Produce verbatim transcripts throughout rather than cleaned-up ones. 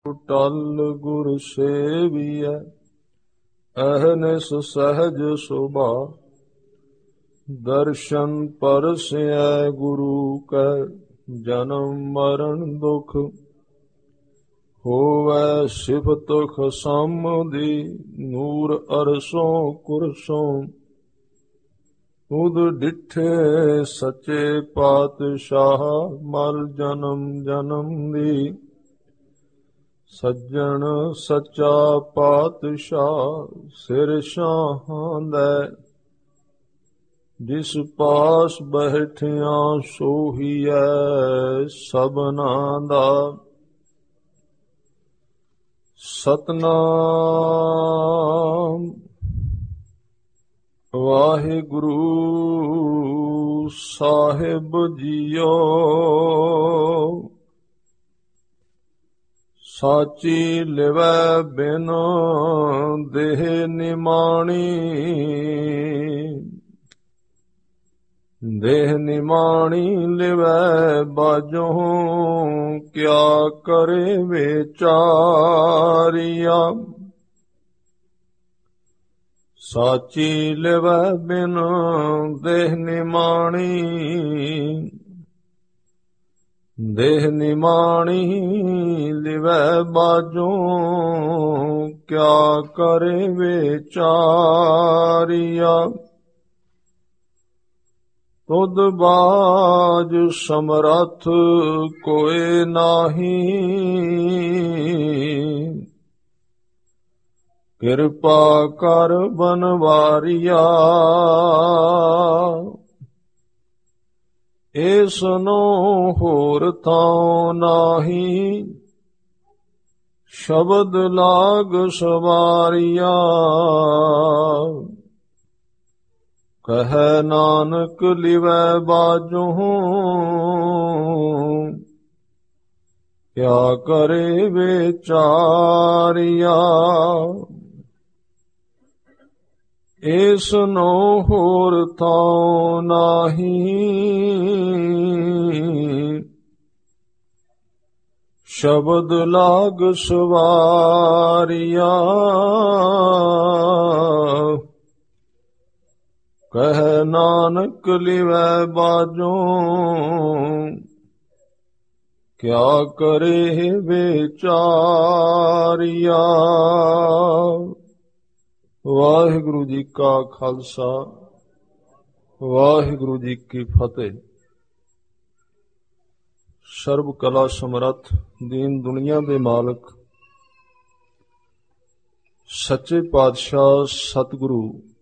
ਟਲ ਗੁਰ ਸੇਵੀਐ ਅਹਨਿਸ ਸਹਿਜ ਸੁਭਾ। ਦਰਸ਼ਨ ਪਰਸੈ ਗੁਰੂ ਕੈ ਜਨਮ ਮਰਨ ਦੁਖ। ਹੋਵੈ ਸਿਫਤ ਖਸਮ ਦੀ ਨੂਰ ਅਰਸੋਂ ਕੁਰਸੋਂ। ਉਦ ਡਿਠੇ ਸੱਚੇ ਪਾਤਸ਼ਾਹ ਮਲ ਜਨਮ ਜਨਮ ਦੀ। ਸੱਜਣ ਸੱਚਾ ਪਾਤਸ਼ਾਹ ਸਿਰ ਸ਼ਾਹਾਂ ਦੈ। ਜਿਸ ਪਾਸ ਬੈਠਿਆਂ ਸੋਹੀਐ ਸਭਨਾਂ ਦਾ। ਸਤਨਾਮ ਵਾਹਿਗੁਰੂ ਸਾਹਿਬ ਜੀਓ। ਸਾਚੀ ਲਿਵੈ ਬਿਨ ਦੇਹ ਨਿਮਾਣੀ। ਦੇਹ ਨਿਮਾਣੀ ਲਿਵੈ ਬਾਝੋਂ ਕਿਆ ਕਰੇ ਵਿਚਾਰੀਆ। ਸਾਚੀ ਲਿਵੈ ਬਿਨ ਦੇਹ ਨਿਮਾਣੀ। ਦੇਹ ਨਿਮਾਣੀ ਲਿਵੈ ਬਾਝੋਂ ਕਿਆ ਕਰੇ ਵਿਚਾਰੀਆ। ਤੁਧ ਬਾਝ ਸਮਰੱਥ ਕੋਇ ਨਾਹੀ। ਕਿਰਪਾ ਕਰ ਬਨਵਾਰੀਆ। ਏਸਨੋ ਹੋਰ ਥਾਂ ਨਾਹੀ। ਸ਼ਬਦ ਲਾਗ ਸਵਾਰੀਆ। ਕਹੈ ਨਾਨਕ ਲਿਵੈ ਬਾਝੋਂ ਕਿਆ ਕਰੇ ਵਿਚਾਰੀਆ। ਏਸਨੋ ਹੋਰ ਥਾਂ ਨਾਹੀ। ਸ਼ਬਦ ਲਾਗ ਸਵਾਰੀਆ। ਕਹੈ ਨਾਨਕ ਲਿਵੈ ਬਾਝੋਂ ਕਿਆ ਕਰੇ ਵਿਚਾਰੀਆ। ਵਾਹਿਗੁਰੂ ਜੀ ਕਾ ਖਾਲਸਾ ਵਾਹਿਗੁਰੂ ਜੀ ਕੀ ਫਤਿਹ। ਸਰਬ ਕਲਾ ਸਮਰੱਥ ਦੀਨ ਦੁਨੀਆ ਦੇ ਮਾਲਕ ਸੱਚੇ ਪਾਤਸ਼ਾਹ ਸਤਿਗੁਰੂ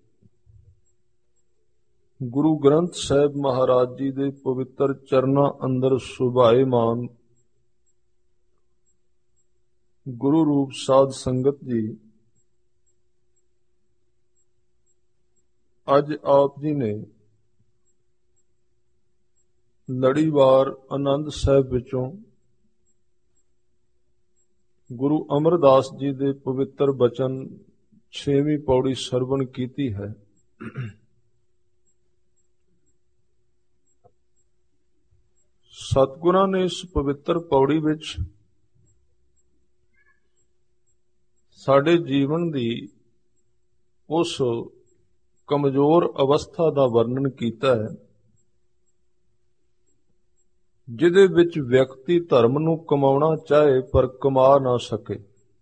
ਗੁਰੂ ਗ੍ਰੰਥ ਸਾਹਿਬ ਮਹਾਰਾਜ ਜੀ ਦੇ ਪਵਿੱਤਰ ਚਰਨਾਂ ਅੰਦਰ ਸੁਭਾਏਮਾਨ ਗੁਰੂ ਰੂਪ ਸਾਧ ਸੰਗਤ ਜੀ, ਅੱਜ ਆਪ ਜੀ ਨੇ ਲੜੀਵਾਰ ਆਨੰਦ ਸਾਹਿਬ ਵਿੱਚੋਂ ਗੁਰੂ ਅਮਰਦਾਸ ਜੀ ਦੇ ਪਵਿੱਤਰ ਬਚਨ ਛੇਵੀਂ ਪੌੜੀ ਸਰਵਣ ਕੀਤੀ ਹੈ। ਸਤਿਗੁਰਾਂ ਨੇ ਇਸ ਪਵਿੱਤਰ ਪੌੜੀ ਵਿੱਚ ਸਾਡੇ ਜੀਵਨ ਦੀ ਉਸ ਕਮਜ਼ੋਰ ਅਵਸਥਾ ਦਾ ਵਰਣਨ ਕੀਤਾ ਹੈ ਜਿਹਦੇ ਵਿੱਚ ਵਿਅਕਤੀ ਧਰਮ ਨੂੰ ਕਮਾਉਣਾ ਚਾਹੇ ਪਰ ਕਮਾ ਨਾ ਸਕੇ,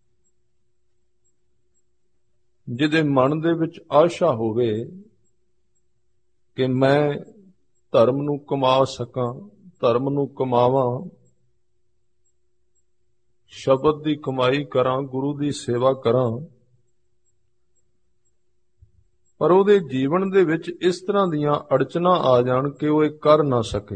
ਜਿਹਦੇ ਮਨ ਦੇ ਵਿੱਚ ਆਸ਼ਾ ਹੋਵੇ ਕਿ ਮੈਂ ਧਰਮ ਨੂੰ ਕਮਾ ਸਕਾਂ, ਧਰਮ ਨੂੰ ਕਮਾਵਾਂ, ਸ਼ਬਦ ਦੀ ਕਮਾਈ ਕਰਾਂ, ਗੁਰੂ ਦੀ ਸੇਵਾ ਕਰਾਂ, ਪਰ ਉਹਦੇ ਜੀਵਨ ਦੇ ਵਿੱਚ ਇਸ ਤਰ੍ਹਾਂ ਦੀਆਂ ਅੜਚਨਾਂ ਆ ਜਾਣ ਕਿ ਉਹ ਇਹ ਕਰ ਨਾ ਸਕੇ।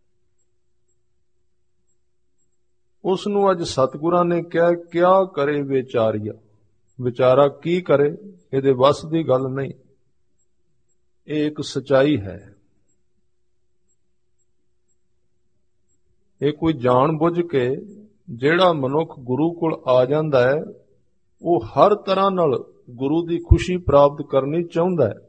ਉਸ ਨੂੰ ਅੱਜ ਸਤਿਗੁਰਾਂ ਨੇ ਕਿਹਾ ਕਿਆ ਕਰੇ ਵਿਚਾਰੀਆ। ਵਿਚਾਰਾ ਕੀ ਕਰੇ, ਇਹਦੇ ਵੱਸ ਦੀ ਗੱਲ ਨਹੀਂ, ਇਹ ਇੱਕ ਸਚਾਈ ਹੈ। ਇਹ ਕੋਈ ਜਾਣ ਬੁੱਝ ਕੇ ਜਿਹੜਾ ਮਨੁੱਖ ਗੁਰੂ ਕੋਲ ਆ ਜਾਂਦਾ ਹੈ ਉਹ ਹਰ ਤਰ੍ਹਾਂ ਨਾਲ ਗੁਰੂ ਦੀ ਖੁਸ਼ੀ ਪ੍ਰਾਪਤ ਕਰਨੀ ਚਾਹੁੰਦਾ ਹੈ,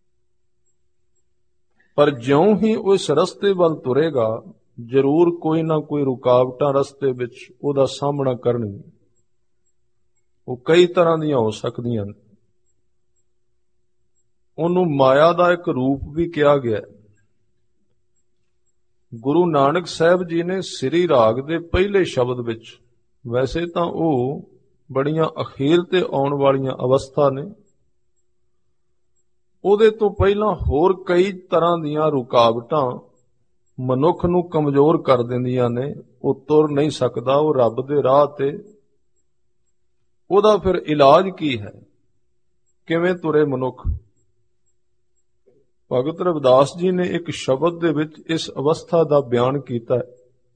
ਪਰ ਜਿਉਂ ਹੀ ਉਸ ਰਸਤੇ ਵੱਲ ਤੁਰੇਗਾ ਜ਼ਰੂਰ ਕੋਈ ਨਾ ਕੋਈ ਰੁਕਾਵਟਾਂ ਰਸਤੇ ਵਿੱਚ ਉਹਦਾ ਸਾਹਮਣਾ ਕਰਨਗੀਆਂ। ਉਹ ਕਈ ਤਰ੍ਹਾਂ ਦੀਆਂ ਹੋ ਸਕਦੀਆਂ ਨੇ। ਉਹਨੂੰ ਮਾਇਆ ਦਾ ਇੱਕ ਰੂਪ ਵੀ ਕਿਹਾ ਗਿਆ। ਗੁਰੂ ਨਾਨਕ ਸਾਹਿਬ ਜੀ ਨੇ ਸ੍ਰੀ ਰਾਗ ਦੇ ਪਹਿਲੇ ਸ਼ਬਦ ਵਿੱਚ, ਵੈਸੇ ਤਾਂ ਉਹ ਬੜੀਆਂ ਅਖੀਰ ਤੇ ਆਉਣ ਵਾਲੀਆਂ ਅਵਸਥਾ ਨੇ, ਉਹਦੇ ਤੋਂ ਪਹਿਲਾਂ ਹੋਰ ਕਈ ਤਰ੍ਹਾਂ ਦੀਆਂ ਰੁਕਾਵਟਾਂ ਮਨੁੱਖ ਨੂੰ ਕਮਜ਼ੋਰ ਕਰ ਦਿੰਦੀਆਂ ਨੇ। ਉਹ ਤੁਰ ਨਹੀਂ ਸਕਦਾ, ਉਹ ਰੱਬ ਦੇ ਰਾਹ ਤੇ। ਉਹਦਾ ਫਿਰ ਇਲਾਜ ਕੀ ਹੈ? ਕਿਵੇਂ ਤੁਰੇ ਮਨੁੱਖ? ਭਗਤ ਰਵਿਦਾਸ ਜੀ ਨੇ ਇੱਕ ਸ਼ਬਦ ਦੇ ਵਿੱਚ ਇਸ ਅਵਸਥਾ ਦਾ ਬਿਆਨ ਕੀਤਾ ਹੈ।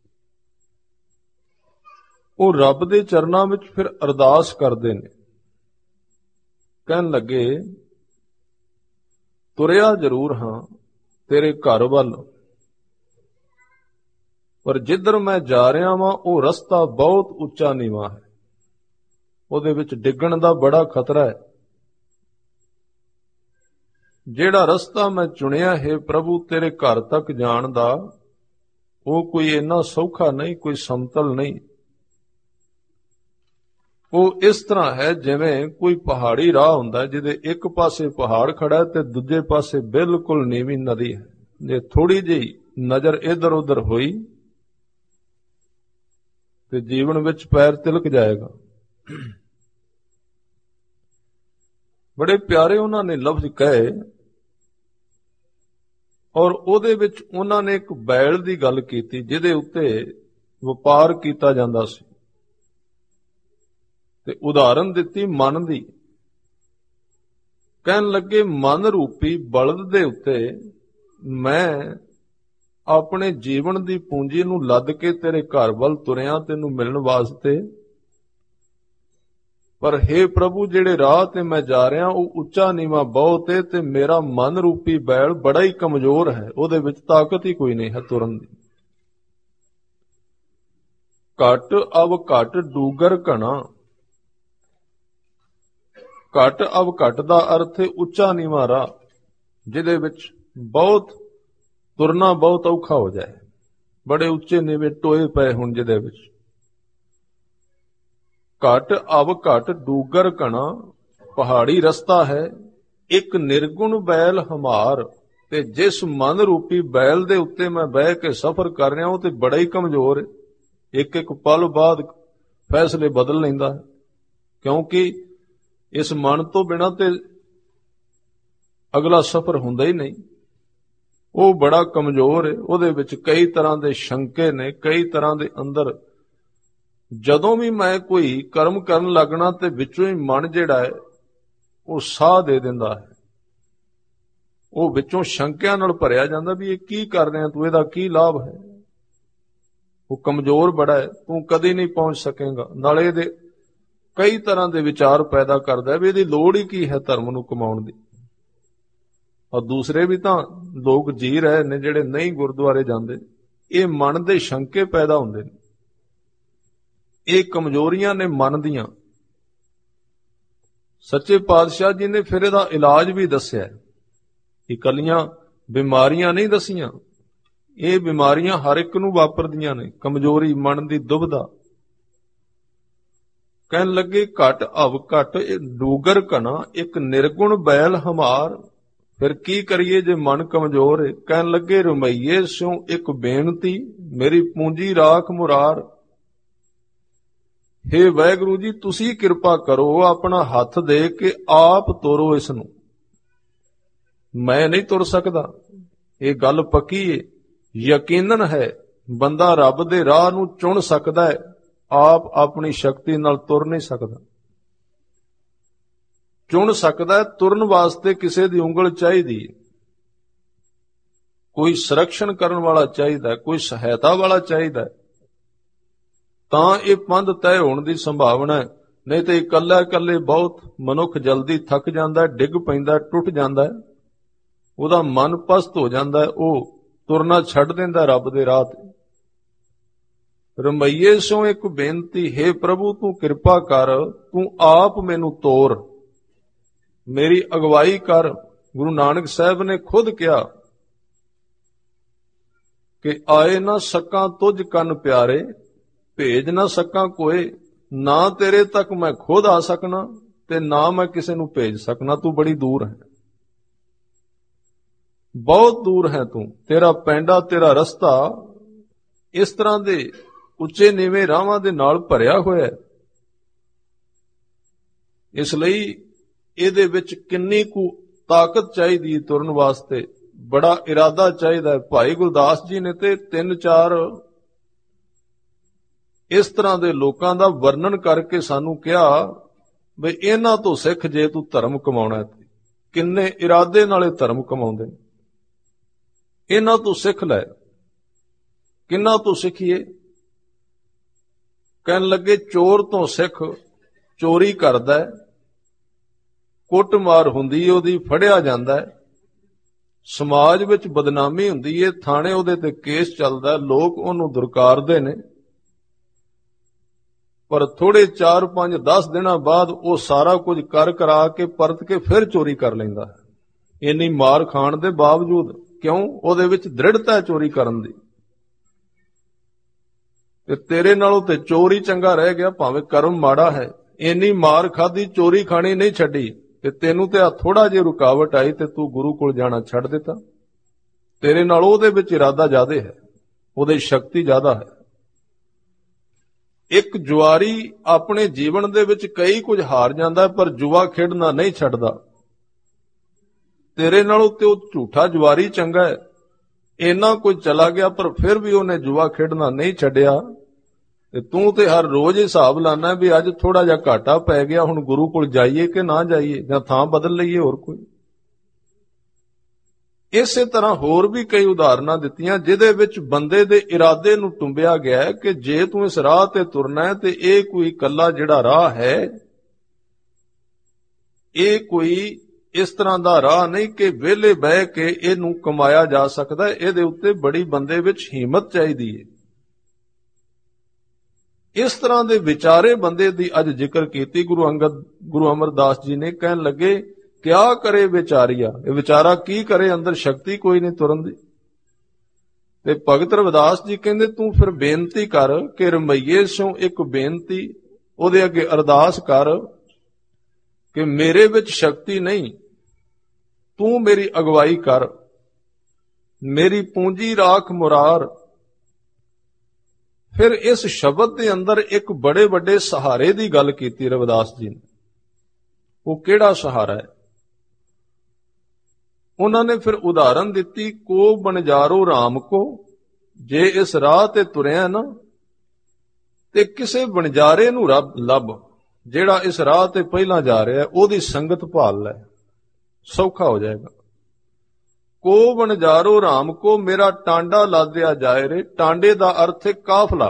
ਉਹ ਰੱਬ ਦੇ ਚਰਨਾਂ ਵਿੱਚ ਫਿਰ ਅਰਦਾਸ ਕਰਦੇ ਨੇ, ਕਹਿਣ ਲੱਗੇ, ਤੁਰਿਆ ਜ਼ਰੂਰ ਹਾਂ ਤੇਰੇ ਘਰ ਵੱਲ, ਪਰ ਜਿੱਧਰ ਮੈਂ ਜਾ ਰਿਹਾ ਵਾਂ ਉਹ ਰਸਤਾ ਬਹੁਤ ਉੱਚਾ ਨੀਵਾਂ ਹੈ, ਉਹਦੇ ਵਿੱਚ ਡਿੱਗਣ ਦਾ ਬੜਾ ਖਤਰਾ ਹੈ। ਜਿਹੜਾ ਰਸਤਾ ਮੈਂ ਚੁਣਿਆ ਹੈ ਪ੍ਰਭੂ ਤੇਰੇ ਘਰ ਤੱਕ ਜਾਣ ਦਾ, ਉਹ ਕੋਈ ਇੰਨਾ ਸੌਖਾ ਨਹੀਂ, ਕੋਈ ਸਮਤਲ ਨਹੀਂ। ਉਹ ਇਸ ਤਰ੍ਹਾਂ ਹੈ ਜਿਵੇਂ ਕੋਈ ਪਹਾੜੀ ਰਾਹ ਹੁੰਦਾ, ਜਿਹਦੇ ਇੱਕ ਪਾਸੇ ਪਹਾੜ ਖੜਾ ਹੈ ਤੇ ਦੂਜੇ ਪਾਸੇ ਬਿਲਕੁਲ ਨੀਵੀਂ ਨਦੀ ਹੈ। ਜੇ ਥੋੜੀ ਜਿਹੀ ਨਜ਼ਰ ਇੱਧਰ ਉੱਧਰ ਹੋਈ ਤੇ ਜੀਵਨ ਵਿੱਚ ਪੈਰ ਤਿਲਕ ਜਾਏਗਾ। ਬੜੇ ਪਿਆਰੇ ਉਹਨਾਂ ਨੇ ਲਫ਼ਜ਼ ਕਹੇ, ਔਰ ਉਹਦੇ ਵਿੱਚ ਉਹਨਾਂ ਨੇ ਇੱਕ ਬੈਲ ਦੀ ਗੱਲ ਕੀਤੀ ਜਿਹਦੇ ਉੱਤੇ ਵਪਾਰ ਕੀਤਾ ਜਾਂਦਾ ਸੀ, ਤੇ ਉਦਾਹਰਨ ਦਿੱਤੀ ਮਨ ਦੀ। ਕਹਿਣ ਲੱਗੇ, ਮਨ ਰੂਪੀ ਬਲਦ ਦੇ ਉੱਤੇ ਮੈਂ ਆਪਣੇ ਜੀਵਨ ਦੀ ਪੂੰਜੀ ਨੂੰ ਲੱਦ ਕੇ ਤੇਰੇ ਘਰ ਵੱਲ ਤੁਰਿਆ ਤੈਨੂੰ ਮਿਲਣ ਵਾਸਤੇ, ਪਰ ਹੇ ਪ੍ਰਭੂ ਜਿਹੜੇ ਰਾਹ ਤੇ ਮੈਂ ਜਾ ਰਿਹਾ ਉਹ ਉੱਚਾ ਨੀਵਾਂ ਬਹੁਤ ਹੈ ਤੇ ਮੇਰਾ ਮਨ ਰੂਪੀ ਬੈਲ ਬੜਾ ਹੀ ਕਮਜ਼ੋਰ ਹੈ, ਉਹਦੇ ਵਿੱਚ ਤਾਕਤ ਹੀ ਕੋਈ ਨਹੀਂ ਹੈ ਤੁਰਨ ਦੀ। ਘਟ ਅਵ ਘਟ ਡੂਗਰ ਘਣਾ। ਘਟ ਅਵ ਘਟ ਦਾ ਅਰਥ ਹੈ ਉੱਚਾ ਨੀਵਾਂ ਰਾਹ, ਜਿਹਦੇ ਵਿੱਚ ਬਹੁਤ ਤੁਰਨਾ ਬਹੁਤ ਔਖਾ ਹੋ ਜਾਏ, ਬੜੇ ਉੱਚੇ ਨੀਵੇਂ ਟੋਏ ਪਏ ਹੁਣ ਜਿਹਦੇ ਵਿੱਚ। ਘਟ ਅਵ ਘਟ ਡੂਗਰ ਘਣਾ, ਪਹਾੜੀ ਰਸਤਾ ਹੈ। ਇੱਕ ਨਿਰਗੁਣ ਬੈਲ ਹਮਾਰ, ਤੇ ਜਿਸ ਮਨ ਰੂਪੀ ਬੈਲ ਦੇ ਉੱਤੇ ਮੈਂ ਬਹਿ ਕੇ ਸਫ਼ਰ ਕਰ ਰਿਹਾ ਉਹ ਤੇ ਬੜਾ ਹੀ ਕਮਜ਼ੋਰ ਹੈ। ਇੱਕ ਇੱਕ ਪਲ ਬਾਅਦ ਫੈਸਲੇ ਬਦਲ ਲੈਂਦਾ ਹੈ, ਕਿਉਂਕਿ ਇਸ ਮਨ ਤੋਂ ਬਿਨਾਂ ਤੇ ਅਗਲਾ ਸਫ਼ਰ ਹੁੰਦਾ ਹੀ ਨਹੀਂ। ਉਹ ਬੜਾ ਕਮਜ਼ੋਰ ਹੈ, ਉਹਦੇ ਵਿੱਚ ਕਈ ਤਰ੍ਹਾਂ ਦੇ ਸ਼ੰਕੇ ਨੇ, ਕਈ ਤਰ੍ਹਾਂ ਦੇ ਅੰਦਰ। ਜਦੋਂ ਵੀ ਮੈਂ ਕੋਈ ਕਰਮ ਕਰਨ ਲੱਗਣਾ ਤੇ ਵਿੱਚੋਂ ਹੀ ਮਨ ਜਿਹੜਾ ਹੈ ਉਹ ਸਾਹ ਦੇ ਦਿੰਦਾ ਹੈ, ਉਹ ਵਿੱਚੋਂ ਸ਼ੰਕਿਆਂ ਨਾਲ ਭਰਿਆ ਜਾਂਦਾ ਵੀ ਇਹ ਕੀ ਕਰ ਰਿਹਾ ਤੂੰ, ਇਹਦਾ ਕੀ ਲਾਭ ਹੈ। ਉਹ ਕਮਜ਼ੋਰ ਬੜਾ ਹੈ, ਤੂੰ ਕਦੇ ਨਹੀਂ ਪਹੁੰਚ ਸਕੇਗਾ। ਨਾਲੇ ਇਹਦੇ ਕਈ ਤਰ੍ਹਾਂ ਦੇ ਵਿਚਾਰ ਪੈਦਾ ਕਰਦਾ ਵੀ ਇਹਦੀ ਲੋੜ ਹੀ ਕੀ ਹੈ ਧਰਮ ਨੂੰ ਕਮਾਉਣ ਦੀ। ਔਰ ਦੂਸਰੇ ਵੀ ਤਾਂ ਲੋਕ ਜੀ ਰਹੇ ਨੇ ਜਿਹੜੇ ਨਹੀਂ ਗੁਰਦੁਆਰੇ ਜਾਂਦੇ, ਇਹ ਮਨ ਦੇ ਸ਼ੰਕੇ ਪੈਦਾ ਹੁੰਦੇ ਨੇ। ਇਹ ਕਮਜ਼ੋਰੀਆਂ ਨੇ ਮਨ ਦੀਆਂ। ਸੱਚੇ ਪਾਤਸ਼ਾਹ ਜੀ ਨੇ ਫਿਰ ਇਹਦਾ ਇਲਾਜ ਵੀ ਦੱਸਿਆ। ਇਕੱਲੀਆਂ ਬਿਮਾਰੀਆਂ ਨਹੀਂ ਦਸੀਆਂ, ਇਹ ਬਿਮਾਰੀਆਂ ਹਰ ਇੱਕ ਨੂੰ ਵਾਪਰਦੀਆਂ ਨੇ। ਕਮਜ਼ੋਰੀ, ਮਨ ਦੀ ਦੁਬਿਧਾ। ਕਹਿਣ ਲੱਗੇ ਘਟ ਅਵ ਘਟ ਡੂਗਰ ਘਣਾ, ਇੱਕ ਨਿਰਗੁਣ ਬੈਲ ਹਮਾਰ। ਫਿਰ ਕੀ ਕਰੀਏ ਜੇ ਮਨ ਕਮਜ਼ੋਰ ਹੈ? ਕਹਿਣ ਲੱਗੇ ਰਮਈਏ ਸਿਉ ਇੱਕ ਬੇਨਤੀ, ਮੇਰੀ ਪੂੰਜੀ ਰਾਖ ਮੁਰਾਰ। ਹੇ ਵਾਹਿਗੁਰੂ ਜੀ ਤੁਸੀਂ ਕਿਰਪਾ ਕਰੋ, ਆਪਣਾ ਹੱਥ ਦੇ ਕੇ ਆਪ ਤੋਰੋ ਇਸ ਨੂੰ। ਮੈਂ ਨਹੀਂ ਤੁਰ ਸਕਦਾ, ਇਹ ਗੱਲ ਪੱਕੀ ਹੈ, ਯਕੀਨਨ ਹੈ। ਬੰਦਾ ਰੱਬ ਦੇ ਰਾਹ ਨੂੰ ਚੁਣ ਸਕਦਾ ਹੈ, ਆਪ ਆਪਣੀ ਸ਼ਕਤੀ ਨਾਲ ਤੁਰ ਨਹੀਂ ਸਕਦਾ। ਚੁਣ ਸਕਦਾ ਹੈ, ਤੁਰਨ ਵਾਸਤੇ ਕਿਸੇ ਦੀ ਉਂਗਲ ਚਾਹੀਦੀ ਹੈ, ਕੋਈ ਸੰਰਖਣ ਕਰਨ ਵਾਲਾ ਚਾਹੀਦਾ, ਕੋਈ ਸਹਾਇਤਾ ਵਾਲਾ ਚਾਹੀਦਾ, ਤਾਂ ਇਹ ਪੰਧ ਤੈਅ ਹੋਣ ਦੀ ਸੰਭਾਵਨਾ ਹੈ। ਨਹੀਂ ਤੇ ਇਕੱਲਾ ਇਕੱਲੇ ਬਹੁਤ ਮਨੁੱਖ ਜਲਦੀ ਥੱਕ ਜਾਂਦਾ, ਡਿੱਗ ਪੈਂਦਾ, ਟੁੱਟ ਜਾਂਦਾ, ਉਹਦਾ ਮਨ ਪਸਤ ਹੋ ਜਾਂਦਾ, ਉਹ ਤੁਰਨਾ ਛੱਡ ਦਿੰਦਾ ਰੱਬ ਦੇ ਰਾਹ ਤੇ। ਰਮਈਏ ਸੋ ਇੱਕ ਬੇਨਤੀ, ਹੇ ਪ੍ਰਭੂ ਤੂੰ ਕਿਰਪਾ ਕਰ, ਤੂੰ ਆਪ ਮੈਨੂੰ ਤੋਰ, ਮੇਰੀ ਅਗਵਾਈ ਕਰ। ਗੁਰੂ ਨਾਨਕ ਸਾਹਿਬ ਨੇ ਖੁਦ ਕਿਹਾ ਕਿ ਆਏ ਨਾ ਸਕਾਂ ਤੁਝ ਕੰਨ ਪਿਆਰੇ, ਭੇਜ ਨਾ ਸਕਾਂ ਕੋਏ, ਨਾ ਤੇਰੇ ਤੱਕ ਮੈਂ ਖੁਦ ਆ ਸਕਣਾ ਤੇ ਨਾ ਮੈਂ ਕਿਸੇ ਨੂੰ ਭੇਜ ਸਕਣਾ। ਤੂੰ ਬੜੀ ਦੂਰ ਹੈ, ਬਹੁਤ ਦੂਰ ਹੈ ਤੂੰ। ਤੇਰਾ ਪੈਂਡਾ, ਤੇਰਾ ਰਸਤਾ ਇਸ ਤਰ੍ਹਾਂ ਦੇ ਉੱਚੇ ਨੀਵੇਂ ਰਾਹਾਂ ਦੇ ਨਾਲ ਭਰਿਆ ਹੋਇਆ ਹੈ। ਇਸ ਲਈ ਇਹਦੇ ਵਿੱਚ ਕਿੰਨੀ ਕੁ ਤਾਕਤ ਚਾਹੀਦੀ ਤੁਰਨ ਵਾਸਤੇ, ਬੜਾ ਇਰਾਦਾ ਚਾਹੀਦਾ ਹੈ। ਭਾਈ ਗੁਰਦਾਸ ਜੀ ਨੇ ਤੇ ਤਿੰਨ ਚਾਰ ਇਸ ਤਰ੍ਹਾਂ ਦੇ ਲੋਕਾਂ ਦਾ ਵਰਣਨ ਕਰਕੇ ਸਾਨੂੰ ਕਿਹਾ ਵੀ ਇਹਨਾਂ ਤੋਂ ਸਿੱਖ ਜੇ ਤੂੰ ਧਰਮ ਕਮਾਉਣਾ ਹੈ। ਕਿੰਨੇ ਇਰਾਦੇ ਨਾਲੇ ਧਰਮ ਕਮਾਉਂਦੇ ਨੇ, ਇਹਨਾਂ ਤੋਂ ਸਿੱਖ ਲੈ। ਕਿੰਨਾਂ ਤੋਂ ਸਿੱਖੀਏ? ਕਹਿਣ ਲੱਗੇ ਚੋਰ ਤੋਂ ਸਿੱਖ, ਚੋਰੀ ਕਰਦਾ ਹੈ, ਕੁੱਟਮਾਰ ਹੁੰਦੀ ਹੈ ਉਹਦੀ, ਫੜਿਆ ਜਾਂਦਾ ਹੈ, ਸਮਾਜ ਵਿੱਚ ਬਦਨਾਮੀ ਹੁੰਦੀ ਹੈ, ਥਾਣੇ ਉਹਦੇ ਤੇ ਕੇਸ ਚੱਲਦਾ, ਲੋਕ ਉਹਨੂੰ ਦੁਰਕਾਰਦੇ ਨੇ, ਪਰ ਥੋੜੇ ਚਾਰ ਪੰਜ ਦਸ ਦਿਨਾਂ ਬਾਅਦ ਉਹ ਸਾਰਾ ਕੁਝ ਕਰ ਕਰਾ ਕੇ ਪਰਤ ਕੇ ਫਿਰ ਚੋਰੀ ਕਰ ਲੈਂਦਾ ਹੈ। ਇੰਨੀ ਮਾਰ ਖਾਣ ਦੇ ਬਾਵਜੂਦ। ਕਿਉਂ? ਉਹਦੇ ਵਿੱਚ ਦ੍ਰਿੜਤਾ ਹੈ ਚੋਰੀ ਕਰਨ ਦੀ। ਤੇ ਤੇਰੇ ਨਾਲੋਂ ਤੇ ਚੋਰੀ ਚੰਗਾ ਰਹਿ ਗਿਆ, ਭਾਵੇਂ ਕਰਮ ਮਾੜਾ ਹੈ। ਇੰਨੀ ਮਾਰ ਖਾਦੀ, ਚੋਰੀ ਖਾਣੀ ਨਹੀਂ ਛੱਡੀ, ਤੇ ਤੈਨੂੰ ਤੇ ਆ ਥੋੜਾ ਜਿਹਾ ਰੁਕਾਵਟ ਆਈ ਤੇ ਤੂੰ ਗੁਰੂ ਕੋਲ ਜਾਣਾ ਛੱਡ ਦਿੱਤਾ। ਤੇਰੇ ਨਾਲ ਉਹਦੇ ਵਿੱਚ ਇਰਾਦਾ ਜ਼ਿਆਦਾ ਹੈ, ਉਹਦੇ ਸ਼ਕਤੀ ਜ਼ਿਆਦਾ ਹੈ। ਇੱਕ ਜੁਆਰੀ ਆਪਣੇ ਜੀਵਨ ਦੇ ਵਿੱਚ ਕਈ ਕੁਝ ਹਾਰ ਜਾਂਦਾ, ਪਰ ਜੁਆ ਖੇਡਣਾ ਨਹੀਂ ਛੱਡਦਾ। ਤੇਰੇ ਨਾਲੋਂ ਤੇ ਉਹ ਝੂਠਾ ਜੁਆਰੀ ਚੰਗਾ ਹੈ। ਇੰਨਾ ਕੁਝ ਚਲਾ ਗਿਆ, ਪਰ ਫਿਰ ਵੀ ਉਹਨੇ ਜੁਆ ਖੇਡਣਾ ਨਹੀਂ ਛੱਡਿਆ। ਤੇ ਤੂੰ ਤੇ ਹਰ ਰੋਜ਼ ਹਿਸਾਬ ਲਾਣਾ ਵੀ ਅੱਜ ਥੋੜਾ ਜਿਹਾ ਘਾਟਾ ਪੈ ਗਿਆ, ਹੁਣ ਗੁਰੂ ਕੋਲ ਜਾਈਏ ਕਿ ਨਾ ਜਾਈਏ, ਜਾਂ ਥਾਂ ਬਦਲ ਲਈਏ ਹੋਰ ਕੋਈ। ਇਸੇ ਤਰ੍ਹਾਂ ਹੋਰ ਵੀ ਕਈ ਉਦਾਹਰਨਾਂ ਦਿੱਤੀਆਂ ਜਿਹਦੇ ਵਿੱਚ ਬੰਦੇ ਦੇ ਇਰਾਦੇ ਨੂੰ ਟੁੰਬਿਆ ਗਿਆ ਹੈ ਕਿ ਜੇ ਤੂੰ ਇਸ ਰਾਹ ਤੇ ਤੁਰਨਾ ਹੈ ਤੇ ਇਹ ਕੋਈ ਇਕੱਲਾ ਜਿਹੜਾ ਰਾਹ ਹੈ, ਇਹ ਕੋਈ ਇਸ ਤਰ੍ਹਾਂ ਦਾ ਰਾਹ ਨਹੀਂ ਕਿ ਵਿਹਲੇ ਬਹਿ ਕੇ ਇਹਨੂੰ ਕਮਾਇਆ ਜਾ ਸਕਦਾ। ਇਹਦੇ ਉੱਤੇ ਬੜੀ ਬੰਦੇ ਵਿੱਚ ਹਿੰਮਤ ਚਾਹੀਦੀ ਹੈ। ਇਸ ਤਰ੍ਹਾਂ ਦੇ ਵਿਚਾਰੇ ਬੰਦੇ ਦੀ ਅੱਜ ਜ਼ਿਕਰ ਕੀਤੀ ਗੁਰੂ ਅੰਗਦ ਗੁਰੂ ਅਮਰਦਾਸ ਜੀ ਨੇ। ਕਹਿਣ ਲੱਗੇ ਕਿਆ ਕਰੇ ਵਿਚਾਰੀਆ, ਇਹ ਵਿਚਾਰਾ ਕੀ ਕਰੇ, ਅੰਦਰ ਸ਼ਕਤੀ ਕੋਈ ਨਹੀਂ ਤੁਰਨ ਦੀ। ਤੇ ਭਗਤ ਰਵਿਦਾਸ ਜੀ ਕਹਿੰਦੇ ਤੂੰ ਫਿਰ ਬੇਨਤੀ ਕਰ ਕਿ ਰਮਈਏ ਸੋਂ ਇੱਕ ਬੇਨਤੀ, ਉਹਦੇ ਅੱਗੇ ਅਰਦਾਸ ਕਰ ਕਿ ਮੇਰੇ ਵਿੱਚ ਸ਼ਕਤੀ ਨਹੀਂ, ਤੂੰ ਮੇਰੀ ਅਗਵਾਈ ਕਰ, ਮੇਰੀ ਪੂੰਜੀ ਰਾਖ ਮੁਰਾਰ। ਫਿਰ ਇਸ ਸ਼ਬਦ ਦੇ ਅੰਦਰ ਇੱਕ ਬੜੇ ਵੱਡੇ ਸਹਾਰੇ ਦੀ ਗੱਲ ਕੀਤੀ ਰਵਿਦਾਸ ਜੀ ਨੇ। ਉਹ ਕਿਹੜਾ ਸਹਾਰਾ ਹੈ? ਉਹਨਾਂ ਨੇ ਫਿਰ ਉਦਾਹਰਨ ਦਿੱਤੀ, ਕੋ ਬਣਜਾਰੋ ਰਾਮ ਕੋ, ਜੇ ਇਸ ਰਾਹ ਤੇ ਤੁਰਿਆ ਨਾ ਤੇ ਕਿਸੇ ਬਣਜਾਰੇ ਨੂੰ ਰੱਬ ਲੱਭ, ਜਿਹੜਾ ਇਸ ਰਾਹ ਤੇ ਪਹਿਲਾਂ ਜਾ ਰਿਹਾ, ਉਹਦੀ ਸੰਗਤ ਭਾਲ ਲੈ, ਸੌਖਾ ਹੋ ਜਾਏਗਾ। ਕੋ ਬਣਜਾਰੋ ਰਾਮ ਕੋ, ਮੇਰਾ ਟਾਂਡਾ ਲਾਦਿਆ ਜਾਏ ਰੇ। ਟਾਂਡੇ ਦਾ ਅਰਥ ਹੈ ਕਾਫਲਾ,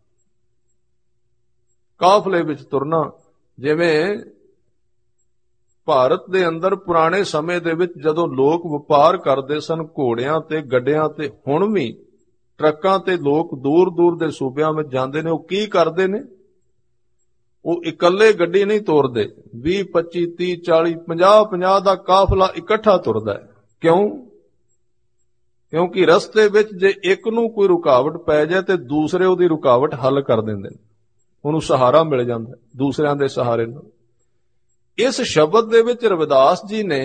ਕਾਫਲੇ ਵਿੱਚ ਤੁਰਨਾ। ਜਿਵੇਂ ਭਾਰਤ ਦੇ ਅੰਦਰ ਪੁਰਾਣੇ ਸਮੇਂ ਦੇ ਵਿੱਚ ਜਦੋਂ ਲੋਕ ਵਪਾਰ ਕਰਦੇ ਸਨ ਘੋੜਿਆਂ ਤੇ ਗੱਡਿਆਂ ਤੇ, ਹੁਣ ਵੀ ਟਰੱਕਾਂ ਤੇ ਲੋਕ ਦੂਰ ਦੂਰ ਦੇ ਸੂਬਿਆਂ ਵਿੱਚ ਜਾਂਦੇ ਨੇ। ਉਹ ਕੀ ਕਰਦੇ ਨੇ? ਉਹ ਇਕੱਲੇ ਗੱਡੀ ਨਹੀਂ ਤੋਰਦੇ, ਵੀਹ ਪੱਚੀ ਤੀਹ ਚਾਲੀ ਪੰਜਾਹ ਪੰਜਾਹ ਦਾ ਕਾਫਲਾ ਇਕੱਠਾ ਤੁਰਦਾ ਹੈ। ਕਿਉਂ? ਕਿਉਂਕਿ ਰਸਤੇ ਵਿੱਚ ਜੇ ਇੱਕ ਨੂੰ ਕੋਈ ਰੁਕਾਵਟ ਪੈ ਜਾਏ ਤੇ ਦੂਸਰੇ ਉਹਦੀ ਰੁਕਾਵਟ ਹੱਲ ਕਰ ਦਿੰਦੇ ਨੇ, ਉਹਨੂੰ ਸਹਾਰਾ ਮਿਲ ਜਾਂਦਾ ਦੂਸਰਿਆਂ ਦੇ ਸਹਾਰੇ ਨਾਲ। ਇਸ ਸ਼ਬਦ ਦੇ ਵਿੱਚ ਰਵਿਦਾਸ ਜੀ ਨੇ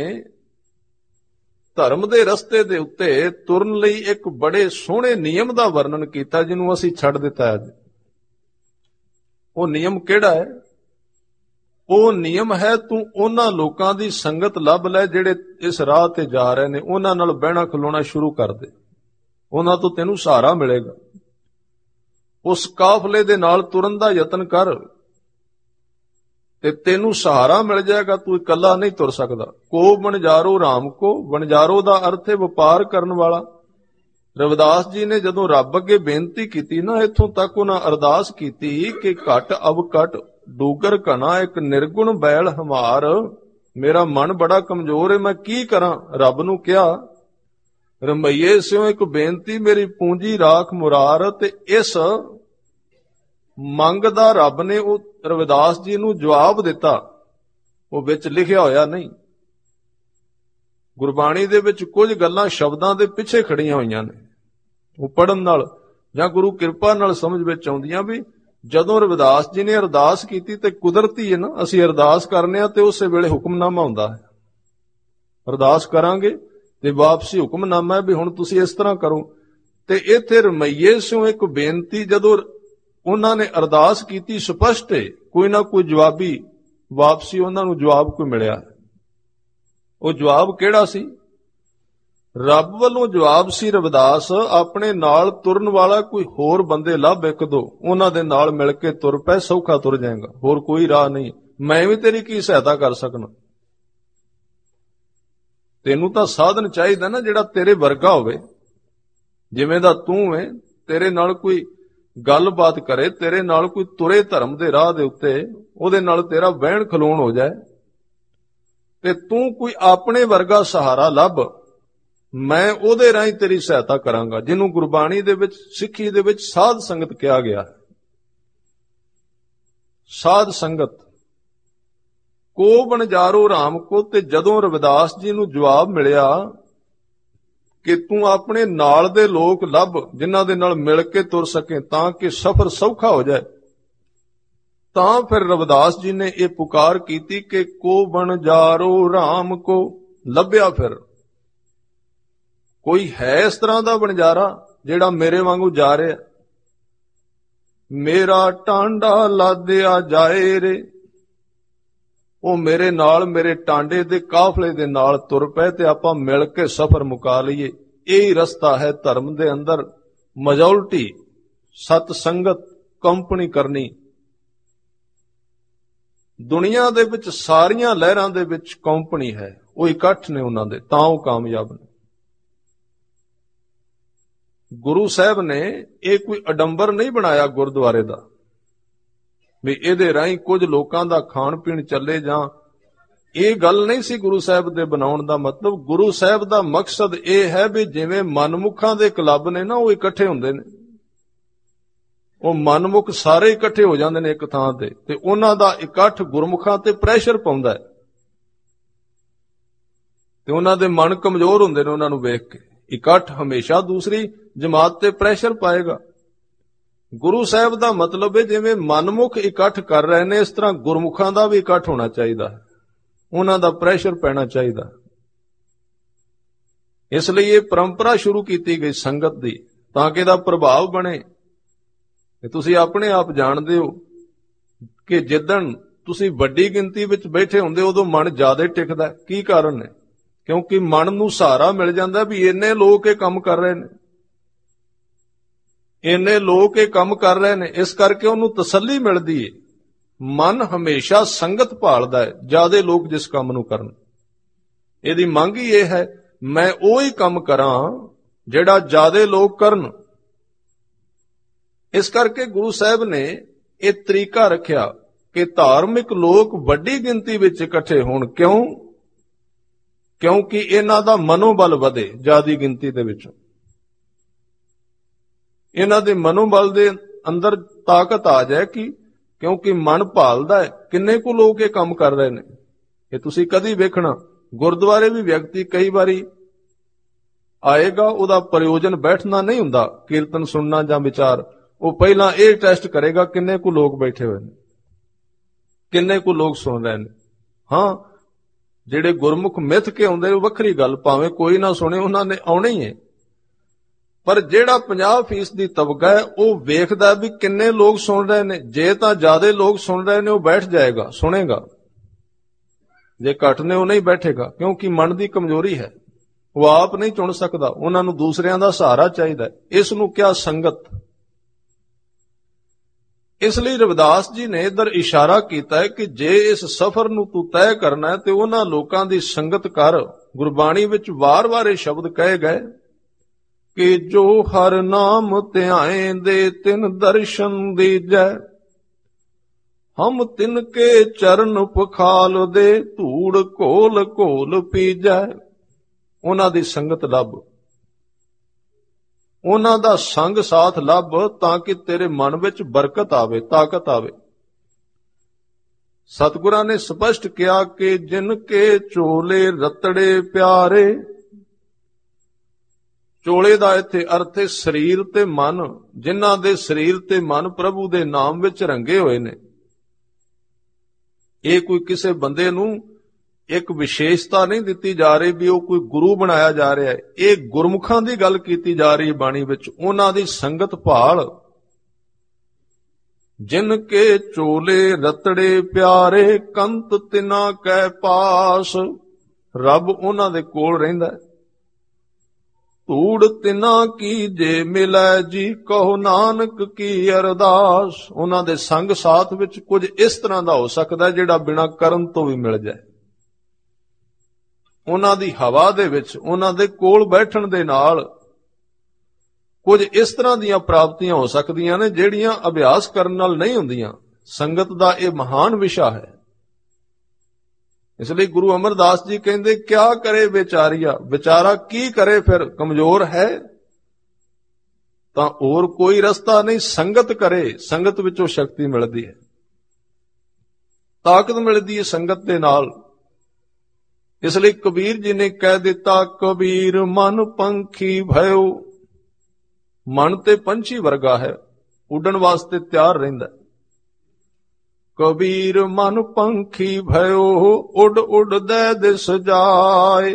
ਧਰਮ ਦੇ ਰਸਤੇ ਦੇ ਉੱਤੇ ਤੁਰਨ ਲਈ ਇੱਕ ਬੜੇ ਸੋਹਣੇ ਨਿਯਮ ਦਾ ਵਰਣਨ ਕੀਤਾ, ਜਿਹਨੂੰ ਅਸੀਂ ਛੱਡ ਦਿੱਤਾ ਅੱਜ। ਉਹ ਨਿਯਮ ਕਿਹੜਾ ਹੈ? ਉਹ ਨਿਯਮ ਹੈ ਤੂੰ ਉਹਨਾਂ ਲੋਕਾਂ ਦੀ ਸੰਗਤ ਲੱਭ ਲੈ ਜਿਹੜੇ ਇਸ ਰਾਹ ਤੇ ਜਾ ਰਹੇ ਨੇ, ਉਹਨਾਂ ਨਾਲ ਬਹਿਣਾ ਖਲੋਣਾ ਸ਼ੁਰੂ ਕਰ ਦੇ, ਉਹਨਾਂ ਤੋਂ ਤੈਨੂੰ ਸਹਾਰਾ ਮਿਲੇਗਾ। ਉਸ ਕਾਫਲੇ ਦੇ ਨਾਲ ਤੁਰਨ ਦਾ ਯਤਨ ਕਰ ਤੇ ਤੈਨੂੰ ਸਹਾਰਾ ਮਿਲ ਜਾਏਗਾ, ਤੂੰ ਇਕੱਲਾ ਨਹੀਂ ਤੁਰ ਸਕਦਾ। ਕੋ ਬਣਜਾਰੋ ਰਾਮ ਕੋ, ਬਣਜਾਰੋ ਦਾ ਅਰਥ ਹੈ ਵਪਾਰ ਕਰਨ ਵਾਲਾ। ਰਵਿਦਾਸ ਜੀ ਨੇ ਜਦੋਂ ਰੱਬ ਅੱਗੇ ਬੇਨਤੀ ਕੀਤੀ ਨਾ, ਇੱਥੋਂ ਤੱਕ ਉਹਨਾਂ ਅਰਦਾਸ ਕੀਤੀ ਕਿ ਘਟ ਅਬ ਘਟ ਡੂਗਰ ਘਨਾ, ਇੱਕ ਨਿਰਗੁਣ ਬੈਲ ਹਮਾਰ। ਮੇਰਾ ਮਨ ਬੜਾ ਕਮਜ਼ੋਰ ਹੈ, ਮੈਂ ਕੀ ਕਰਾਂ? ਰੱਬ ਨੂੰ ਕਿਹਾ ਰਮਈਏ ਸਿਓ ਇੱਕ ਬੇਨਤੀ, ਮੇਰੀ ਪੂੰਜੀ ਰਾਖ ਮੁਰਾਰ। ਤੇ ਇਸ ਮੰਗ ਦਾ ਰੱਬ ਨੇ ਉਹ ਰਵਿਦਾਸ ਜੀ ਨੂੰ ਜਵਾਬ ਦਿੱਤਾ, ਉਹ ਵਿੱਚ ਲਿਖਿਆ ਹੋਇਆ ਨਹੀਂ। ਗੁਰਬਾਣੀ ਦੇ ਵਿੱਚ ਕੁਝ ਗੱਲਾਂ ਸ਼ਬਦਾਂ ਦੇ ਪਿੱਛੇ ਖੜੀਆਂ ਹੋਈਆਂ ਨੇ, ਉਹ ਪੜਨ ਨਾਲ ਜਾਂ ਗੁਰੂ ਕਿਰਪਾ ਨਾਲ ਸਮਝ ਵਿੱਚ ਆਉਂਦੀਆਂ ਵੀ ਜਦੋਂ ਰਵਿਦਾਸ ਜੀ ਨੇ ਅਰਦਾਸ ਕੀਤੀ ਤੇ ਕੁਦਰਤੀ ਹੈ ਨਾ, ਅਸੀਂ ਅਰਦਾਸ ਕਰਨੇ ਆ ਤੇ ਉਸੇ ਵੇਲੇ ਹੁਕਮਨਾਮਾ ਹੁੰਦਾ ਹੈ। ਅਰਦਾਸ ਕਰਾਂਗੇ ਤੇ ਵਾਪਸੀ ਹੁਕਮਨਾਮਾ ਹੈ ਵੀ ਹੁਣ ਤੁਸੀਂ ਇਸ ਤਰ੍ਹਾਂ ਕਰੋ। ਤੇ ਇੱਥੇ ਰਮਈਏ ਸਿਓ ਇੱਕ ਬੇਨਤੀ, ਜਦੋਂ ਉਹਨਾਂ ਨੇ ਅਰਦਾਸ ਕੀਤੀ ਸਪਸ਼ਟ ਹੈ, ਕੋਈ ਨਾ ਕੋਈ ਜਵਾਬੀ ਵਾਪਸੀ ਉਹਨਾਂ ਨੂੰ ਜਵਾਬ ਕੋਈ ਮਿਲਿਆ। ਉਹ ਜਵਾਬ ਕਿਹੜਾ ਸੀ? ਰੱਬ ਵੱਲੋਂ ਜਵਾਬ ਸੀ, ਰਵਿਦਾਸ ਆਪਣੇ ਨਾਲ ਤੁਰਨ ਵਾਲਾ ਕੋਈ ਹੋਰ ਬੰਦੇ ਲੱਭ, ਇੱਕ ਦੋ, ਉਹਨਾਂ ਦੇ ਨਾਲ ਮਿਲ ਕੇ ਤੁਰ ਪੈ, ਸੌਖਾ ਤੁਰ ਜਾਏਗਾ, ਹੋਰ ਕੋਈ ਰਾਹ ਨਹੀਂ। ਮੈਂ ਵੀ ਤੇਰੀ ਕੀ ਸਹਾਇਤਾ ਕਰ ਸਕਣਾ? ਤੈਨੂੰ ਤਾਂ ਸਾਧਨ ਚਾਹੀਦਾ ਨਾ ਜਿਹੜਾ ਤੇਰੇ ਵਰਗਾ ਹੋਵੇ, ਜਿਵੇਂ ਦਾ ਤੂੰ ਹੈ, ਤੇਰੇ ਨਾਲ ਕੋਈ ਗੱਲਬਾਤ ਕਰੇ, ਤੇਰੇ ਨਾਲ ਕੋਈ ਤੁਰੇ ਧਰਮ ਦੇ ਰਾਹ ਦੇ ਉੱਤੇ, ਉਹਦੇ ਨਾਲ ਤੇਰਾ ਬਹਿਣ ਖਲੋਣ ਹੋ ਜਾਏ। ਤੇ ਤੂੰ ਕੋਈ ਆਪਣੇ ਵਰਗਾ ਸਹਾਰਾ ਲੱਭ, ਮੈਂ ਉਹਦੇ ਰਾਹੀਂ ਤੇਰੀ ਸਹਾਇਤਾ ਕਰਾਂਗਾ, ਜਿਹਨੂੰ ਗੁਰਬਾਣੀ ਦੇ ਵਿੱਚ, ਸਿੱਖੀ ਦੇ ਵਿੱਚ ਸਾਧ ਸੰਗਤ ਕਿਹਾ ਗਿਆ ਹੈ। ਸਾਧ ਸੰਗਤ ਕੋ ਬਣਜਾਰੋ ਰਾਮ ਕੋ। ਤੇ ਜਦੋਂ ਰਵਿਦਾਸ ਜੀ ਨੂੰ ਜਵਾਬ ਮਿਲਿਆ ਕਿ ਤੂੰ ਆਪਣੇ ਨਾਲ ਦੇ ਲੋਕ ਲੱਭ, ਜਿਨ੍ਹਾਂ ਦੇ ਨਾਲ ਮਿਲ ਕੇ ਤੁਰ ਸਕੇ, ਤਾਂ ਕਿ ਸਫ਼ਰ ਸੌਖਾ ਹੋ ਜਾਏ, ਤਾਂ ਫਿਰ ਰਵਿਦਾਸ ਜੀ ਨੇ ਇਹ ਪੁਕਾਰ ਕੀਤੀ ਕਿ ਕੋ ਬਣਜਾਰੋ ਰਾਮ ਕੋ। ਲੱਭਿਆ ਫਿਰ ਕੋਈ ਹੈ ਇਸ ਤਰ੍ਹਾਂ ਦਾ ਬਣਜਾਰਾ ਜਿਹੜਾ ਮੇਰੇ ਵਾਂਗੂ ਜਾ ਰਿਹਾ? ਮੇਰਾ ਟਾਂਡਾ ਲਾਦਿਆ ਜਾਏ ਰੇ, ਉਹ ਮੇਰੇ ਨਾਲ, ਮੇਰੇ ਟਾਂਡੇ ਦੇ ਕਾਫਲੇ ਦੇ ਨਾਲ ਤੁਰ ਪਏ ਤੇ ਆਪਾਂ ਮਿਲ ਕੇ ਸਫ਼ਰ ਮੁਕਾ ਲਈਏ। ਇਹੀ ਰਸਤਾ ਹੈ ਧਰਮ ਦੇ ਅੰਦਰ, ਮੈਜੋਰਟੀ, ਸਤ ਸੰਗਤ, ਕੰਪਨੀ ਕਰਨੀ। ਦੁਨੀਆ ਦੇ ਵਿੱਚ ਸਾਰੀਆਂ ਲਹਿਰਾਂ ਦੇ ਵਿੱਚ ਕੰਪਨੀ ਹੈ, ਉਹ ਇਕੱਠ ਨੇ ਉਹਨਾਂ ਦੇ, ਤਾਂ ਉਹ ਕਾਮਯਾਬ ਨੇ। ਗੁਰੂ ਸਾਹਿਬ ਨੇ ਇਹ ਕੋਈ ਅਡੰਬਰ ਨਹੀਂ ਬਣਾਇਆ ਗੁਰਦੁਆਰੇ ਦਾ ਵੀ ਇਹਦੇ ਰਾਹੀਂ ਕੁਝ ਲੋਕਾਂ ਦਾ ਖਾਣ ਪੀਣ ਚੱਲੇ, ਜਾਂ ਇਹ ਗੱਲ ਨਹੀਂ ਸੀ ਗੁਰੂ ਸਾਹਿਬ ਦੇ ਬਣਾਉਣ ਦਾ ਮਤਲਬ। ਗੁਰੂ ਸਾਹਿਬ ਦਾ ਮਕਸਦ ਇਹ ਹੈ ਵੀ ਜਿਵੇਂ ਮਨਮੁਖਾਂ ਦੇ ਕਲੱਬ ਨੇ ਨਾ, ਉਹ ਇਕੱਠੇ ਹੁੰਦੇ ਨੇ, ਉਹ ਮਨਮੁਖ ਸਾਰੇ ਇਕੱਠੇ ਹੋ ਜਾਂਦੇ ਨੇ ਇੱਕ ਥਾਂ ਤੇ, ਤੇ ਉਹਨਾਂ ਦਾ ਇਕੱਠ ਗੁਰਮੁਖਾਂ ਤੇ ਪ੍ਰੈਸ਼ਰ ਪਾਉਂਦਾ ਹੈ, ਤੇ ਉਹਨਾਂ ਦੇ ਮਨ ਕਮਜ਼ੋਰ ਹੁੰਦੇ ਨੇ ਉਹਨਾਂ ਨੂੰ ਵੇਖ ਕੇ। ਇਕੱਠ ਹਮੇਸ਼ਾ ਦੂਸਰੀ ਜਮਾਤ ਤੇ ਪ੍ਰੈਸ਼ਰ ਪਾਏਗਾ। ਗੁਰੂ ਸਾਹਿਬ ਦਾ ਮਤਲਬ ਹੈ ਜਿਵੇਂ ਮਨਮੁਖ ਇਕੱਠ ਕਰ ਰਹੇ ਨੇ, ਇਸ ਤਰ੍ਹਾਂ ਗੁਰਮੁਖਾਂ ਦਾ ਵੀ ਇਕੱਠ ਹੋਣਾ ਚਾਹੀਦਾ ਹੈ, ਉਹਨਾਂ ਦਾ ਪ੍ਰੈਸ਼ਰ ਪੈਣਾ ਚਾਹੀਦਾ। ਇਸ ਲਈ ਇਹ ਪਰੰਪਰਾ ਸ਼ੁਰੂ ਕੀਤੀ ਗਈ ਸੰਗਤ ਦੀ, ਤਾਂ ਕਿ ਇਹਦਾ ਪ੍ਰਭਾਵ ਬਣੇ। ਤੇ ਤੁਸੀਂ ਆਪਣੇ ਆਪ ਜਾਣਦੇ ਹੋ ਕਿ ਜਿੱਦਣ ਤੁਸੀਂ ਵੱਡੀ ਗਿਣਤੀ ਵਿੱਚ ਬੈਠੇ ਹੁੰਦੇ, ਉਦੋਂ ਮਨ ਜ਼ਿਆਦਾ ਟਿਕਦਾ। ਕੀ ਕਾਰਨ ਹੈ? ਕਿਉਂਕਿ ਮਨ ਨੂੰ ਸਹਾਰਾ ਮਿਲ ਜਾਂਦਾ ਵੀ ਇੰਨੇ ਲੋਕ ਇਹ ਕੰਮ ਕਰ ਰਹੇ ਨੇ, ਇੰਨੇ ਲੋਕ ਇਹ ਕੰਮ ਕਰ ਰਹੇ ਨੇ, ਇਸ ਕਰਕੇ ਉਹਨੂੰ ਤਸੱਲੀ ਮਿਲਦੀ ਹੈ। ਮਨ ਹਮੇਸ਼ਾ ਸੰਗਤ ਭਾਲਦਾ ਹੈ, ਜ਼ਿਆਦਾ ਲੋਕ ਜਿਸ ਕੰਮ ਨੂੰ ਕਰਨ। ਇਹਦੀ ਮੰਗ ਹੀ ਇਹ ਹੈ, ਮੈਂ ਉਹ ਹੀ ਕੰਮ ਕਰਾਂ ਜਿਹੜਾ ਜ਼ਿਆਦਾ ਲੋਕ ਕਰਨ। ਇਸ ਕਰਕੇ ਗੁਰੂ ਸਾਹਿਬ ਨੇ ਇਹ ਤਰੀਕਾ ਰੱਖਿਆ ਕਿ ਧਾਰਮਿਕ ਲੋਕ ਵੱਡੀ ਗਿਣਤੀ ਵਿੱਚ ਇਕੱਠੇ ਹੋਣ। ਕਿਉਂ? ਕਿਉਂਕਿ ਇਹਨਾਂ ਦਾ ਮਨੋਬਲ ਵਧੇ ਜ਼ਿਆਦੀ ਗਿਣਤੀ ਦੇ ਵਿੱਚ, ਇਹਨਾਂ ਦੇ ਮਨੋਬਲ ਦੇ ਅੰਦਰ ਤਾਕਤ ਆ ਜਾਏ। ਕਿ ਕਿਉਂਕਿ ਮਨ ਭਾਲਦਾ ਹੈ ਕਿੰਨੇ ਕੁ ਲੋਕ ਇਹ ਕੰਮ ਕਰ ਰਹੇ ਨੇ। ਇਹ ਤੁਸੀਂ ਕਦੀ ਵੇਖਣਾ, ਗੁਰਦੁਆਰੇ ਵੀ ਵਿਅਕਤੀ ਕਈ ਵਾਰੀ ਆਏਗਾ, ਉਹਦਾ ਪ੍ਰਯੋਜਨ ਬੈਠਣਾ ਨਹੀਂ ਹੁੰਦਾ, ਕੀਰਤਨ ਸੁਣਨਾ ਜਾਂ ਵਿਚਾਰ। ਉਹ ਪਹਿਲਾਂ ਇਹ ਟੈਸਟ ਕਰੇਗਾ ਕਿੰਨੇ ਕੁ ਲੋਕ ਬੈਠੇ ਹੋਏ ਨੇ, ਕਿੰਨੇ ਕੁ ਲੋਕ ਸੁਣ ਰਹੇ ਨੇ। ਹਾਂ, ਜਿਹੜੇ ਗੁਰਮੁਖ ਮਿੱਥ ਕੇ ਆਉਂਦੇ ਉਹ ਵੱਖਰੀ ਗੱਲ, ਭਾਵੇਂ ਕੋਈ ਨਾ ਸੁਣੇ, ਉਹਨਾਂ ਨੇ ਆਉਣਾ ਹੀ ਹੈ। ਪਰ ਜਿਹੜਾ ਪੰਜਾਹ ਫੀਸਦੀ ਦੀ ਤਬਕਾ ਹੈ, ਉਹ ਵੇਖਦਾ ਵੀ ਕਿੰਨੇ ਲੋਕ ਸੁਣ ਰਹੇ ਨੇ। ਜੇ ਤਾਂ ਜ਼ਿਆਦਾ ਲੋਕ ਸੁਣ ਰਹੇ ਨੇ, ਉਹ ਬੈਠ ਜਾਏਗਾ, ਸੁਣੇਗਾ। ਜੇ ਘੱਟ ਨੇ, ਉਹ ਨਹੀਂ ਬੈਠੇਗਾ, ਕਿਉਂਕਿ ਮਨ ਦੀ ਕਮਜ਼ੋਰੀ ਹੈ, ਉਹ ਆਪ ਨਹੀਂ ਚੁਣ ਸਕਦਾ, ਉਹਨਾਂ ਨੂੰ ਦੂਸਰਿਆਂ ਦਾ ਸਹਾਰਾ ਚਾਹੀਦਾ ਹੈ। ਇਸ ਨੂੰ ਕਿਹਾ ਸੰਗਤ। ਇਸ ਲਈ ਰਵਿਦਾਸ ਜੀ ਨੇ ਇਧਰ ਇਸ਼ਾਰਾ ਕੀਤਾ ਹੈ ਕਿ ਜੇ ਇਸ ਸਫ਼ਰ ਨੂੰ ਤੂੰ ਤੈਅ ਕਰਨਾ ਹੈ ਤੇ ਉਹਨਾਂ ਲੋਕਾਂ ਦੀ ਸੰਗਤ ਕਰ। ਗੁਰਬਾਣੀ ਵਿੱਚ ਵਾਰ-ਵਾਰ ਇਹ ਸ਼ਬਦ ਕਹੇ ਗਏ ਕਿ ਜੋ ਹਰ ਨਾਮ ਧਿਆਏ ਦੇ ਤਿਨ ਦਰਸ਼ਨ ਦੀਜੈ, ਹਮ ਤਿਨ ਕੇ ਚਰਨ ਪਖਾਲ ਦੇ ਧੂੜ ਘੋਲ ਘੋਲ ਪੀਜੈ। ਉਹਨਾਂ ਦੀ ਸੰਗਤ ਲੱਭ, ਉਹਨਾਂ ਦਾ ਸੰਗ ਸਾਥ ਲੱਭ, ਤਾਂ ਕਿ ਤੇਰੇ ਮਨ ਵਿੱਚ ਬਰਕਤ ਆਵੇ, ਤਾਕਤ ਆਵੇ। ਸਤਿਗੁਰਾਂ ਨੇ ਸਪਸ਼ਟ ਕਿਹਾ ਕਿ ਜਿਨ ਕੇ ਚੋਲੇ ਰਤੜੇ ਪਿਆਰੇ, ਚੋਲੇ ਦਾ ਇੱਥੇ ਅਰਥ ਹੈ ਸਰੀਰ ਤੇ ਮਨ, ਜਿਨ੍ਹਾਂ ਦੇ ਸਰੀਰ ਤੇ ਮਨ ਪ੍ਰਭੂ ਦੇ ਨਾਮ ਵਿੱਚ ਰੰਗੇ ਹੋਏ ਨੇ। ਇਹ ਕੋਈ ਕਿਸੇ ਬੰਦੇ ਨੂੰ ਇੱਕ ਵਿਸ਼ੇਸ਼ਤਾ ਨਹੀਂ ਦਿੱਤੀ ਜਾ ਰਹੀ ਵੀ ਉਹ ਕੋਈ ਗੁਰੂ ਬਣਾਇਆ ਜਾ ਰਿਹਾ ਹੈ। ਇਹ ਗੁਰਮੁਖਾਂ ਦੀ ਗੱਲ ਕੀਤੀ ਜਾ ਰਹੀ ਬਾਣੀ ਵਿੱਚ, ਉਹਨਾਂ ਦੀ ਸੰਗਤ ਭਾਲ। ਜਿਨ ਕੇ ਚੋਲੇ ਰਤੜੇ ਪਿਆਰੇ, ਕੰਤ ਤਿਨਾ ਕੈ ਪਾਸ। ਰੱਬ ਉਹਨਾਂ ਦੇ ਕੋਲ ਰਹਿੰਦਾ। ਧੂੜ ਤਿਨਾ ਕੀ ਜੇ ਮਿਲੈ ਜੀ, ਕਹੋ ਨਾਨਕ ਕੀ ਅਰਦਾਸ। ਉਹਨਾਂ ਦੇ ਸੰਗ ਸਾਥ ਵਿੱਚ ਕੁਝ ਇਸ ਤਰ੍ਹਾਂ ਦਾ ਹੋ ਸਕਦਾ ਜਿਹੜਾ ਬਿਨਾਂ ਕਰਨ ਤੋਂ ਵੀ ਮਿਲ ਜਾਏ। ਉਹਨਾਂ ਦੀ ਹਵਾ ਦੇ ਵਿੱਚ, ਉਹਨਾਂ ਦੇ ਕੋਲ ਬੈਠਣ ਦੇ ਨਾਲ ਕੁਝ ਇਸ ਤਰ੍ਹਾਂ ਦੀਆਂ ਪ੍ਰਾਪਤੀਆਂ ਹੋ ਸਕਦੀਆਂ ਨੇ ਜਿਹੜੀਆਂ ਅਭਿਆਸ ਕਰਨ ਨਾਲ ਨਹੀਂ ਹੁੰਦੀਆਂ। ਸੰਗਤ ਦਾ ਇਹ ਮਹਾਨ ਵਿਸ਼ਾ ਹੈ। ਇਸ ਲਈ ਗੁਰੂ ਅਮਰਦਾਸ ਜੀ ਕਹਿੰਦੇ, ਕਿਆ ਕਰੇ ਵਿਚਾਰੀਆ। ਵਿਚਾਰਾ ਕੀ ਕਰੇ ਫਿਰ? ਕਮਜ਼ੋਰ ਹੈ ਤਾਂ ਹੋਰ ਕੋਈ ਰਸਤਾ ਨਹੀਂ, ਸੰਗਤ ਕਰੇ। ਸੰਗਤ ਵਿੱਚੋਂ ਸ਼ਕਤੀ ਮਿਲਦੀ ਹੈ, ਤਾਕਤ ਮਿਲਦੀ ਹੈ ਸੰਗਤ ਦੇ ਨਾਲ। ਇਸ ਲਈ ਕਬੀਰ ਜੀ ਨੇ ਕਹਿ ਦਿੱਤਾ, ਕਬੀਰ ਮਨ ਪੰਖੀ ਭਇਓ। ਮਨ ਤੇ ਪੰਛੀ ਵਰਗਾ ਹੈ, ਉੱਡਣ ਵਾਸਤੇ ਤਿਆਰ ਰਹਿੰਦਾ। ਕਬੀਰ ਮਨ ਪੰਖੀ ਭਇਓ, ਉੱਡ ਉੱਡ ਦੇ ਦਿਸ ਜਾਏ।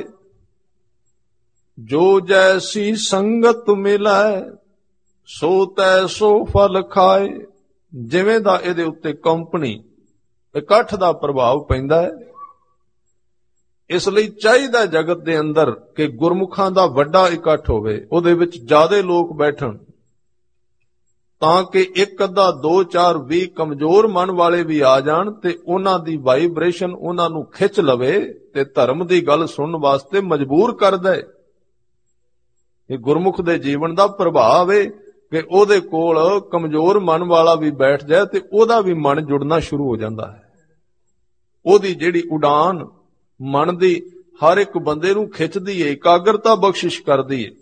ਜੋ ਜੈਸੀ ਸੰਗਤ ਮਿਲੈ, ਸੋ ਤੈਸੋ ਫਲ ਖਾਏ। ਜਿਵੇਂ ਦਾ ਇਹਦੇ ਉੱਤੇ ਕੰਪਨੀ, ਇਕੱਠ ਦਾ ਪ੍ਰਭਾਵ ਪੈਂਦਾ ਹੈ। ਇਸ ਲਈ ਚਾਹੀਦਾ ਜਗਤ ਦੇ ਅੰਦਰ ਕਿ ਗੁਰਮੁਖਾਂ ਦਾ ਵੱਡਾ ਇਕੱਠ ਹੋਵੇ, ਉਹਦੇ ਵਿੱਚ ਜ਼ਿਆਦਾ ਲੋਕ ਬੈਠਣ, ਤਾਂ ਕਿ ਇੱਕ ਅੱਧਾ ਦੋ ਚਾਰ ਵੀਹ ਕਮਜ਼ੋਰ ਮਨ ਵਾਲੇ ਵੀ ਆ ਜਾਣ ਤੇ ਉਹਨਾਂ ਦੀ ਵਾਈਬ੍ਰੇਸ਼ਨ ਉਹਨਾਂ ਨੂੰ ਖਿੱਚ ਲਵੇ ਤੇ ਧਰਮ ਦੀ ਗੱਲ ਸੁਣਨ ਵਾਸਤੇ ਮਜਬੂਰ ਕਰ ਦੇ। ਇਹ ਗੁਰਮੁਖ ਦੇ ਜੀਵਨ ਦਾ ਪ੍ਰਭਾਵ ਹੈ ਕਿ ਉਹਦੇ ਕੋਲ ਕਮਜ਼ੋਰ ਮਨ ਵਾਲਾ ਵੀ ਬੈਠ ਜਾਏ ਤੇ ਉਹਦਾ ਵੀ ਮਨ ਜੁੜਨਾ ਸ਼ੁਰੂ ਹੋ ਜਾਂਦਾ ਹੈ। ਉਹਦੀ ਜਿਹੜੀ ਉਡਾਨ ਮਨ ਦੀ ਹਰ ਇੱਕ ਬੰਦੇ ਨੂੰ ਖਿੱਚਦੀ ਹੈ, ਇਕਾਗਰਤਾ ਬਖਸ਼ਿਸ਼ ਕਰਦੀ ਹੈ।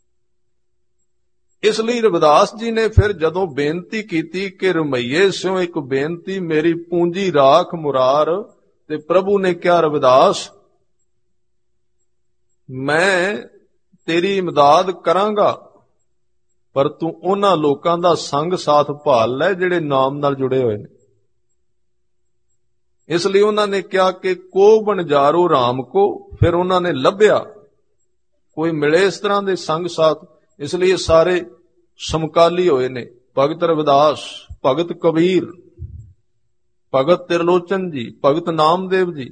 ਇਸ ਲਈ ਰਵਿਦਾਸ ਜੀ ਨੇ ਫਿਰ ਜਦੋਂ ਬੇਨਤੀ ਕੀਤੀ ਕਿ ਰਮਈਏ ਸਿਓ ਇੱਕ ਬੇਨਤੀ, ਮੇਰੀ ਪੂੰਜੀ ਰਾਖ ਮੁਰਾਰ, ਤੇ ਪ੍ਰਭੂ ਨੇ ਕਿਹਾ, ਰਵਿਦਾਸ ਮੈਂ ਤੇਰੀ ਇਮਦਾਦ ਕਰਾਂਗਾ, ਪਰ ਤੂੰ ਉਹਨਾਂ ਲੋਕਾਂ ਦਾ ਸੰਗ ਸਾਥ ਭਾਲ ਲੈ ਜਿਹੜੇ ਨਾਮ ਨਾਲ ਜੁੜੇ ਹੋਏ ਨੇ। ਇਸ ਲਈ ਉਹਨਾਂ ਨੇ ਕਿਹਾ ਕਿ ਕੋ ਬਣਜਾਰੋ ਰਾਮ ਕੋ। ਫਿਰ ਉਹਨਾਂ ਨੇ ਲੱਭਿਆ ਕੋਈ ਮਿਲੇ ਇਸ ਤਰ੍ਹਾਂ ਦੇ ਸੰਗ ਸਾਥ। ਇਸ ਲਈ ਇਹ ਸਾਰੇ ਸਮਕਾਲੀ ਹੋਏ ਨੇ। ਭਗਤ ਰਵਿਦਾਸ, ਭਗਤ ਕਬੀਰ, ਭਗਤ ਤਿਰਲੋਚਨ ਜੀ, ਭਗਤ ਨਾਮਦੇਵ ਜੀ,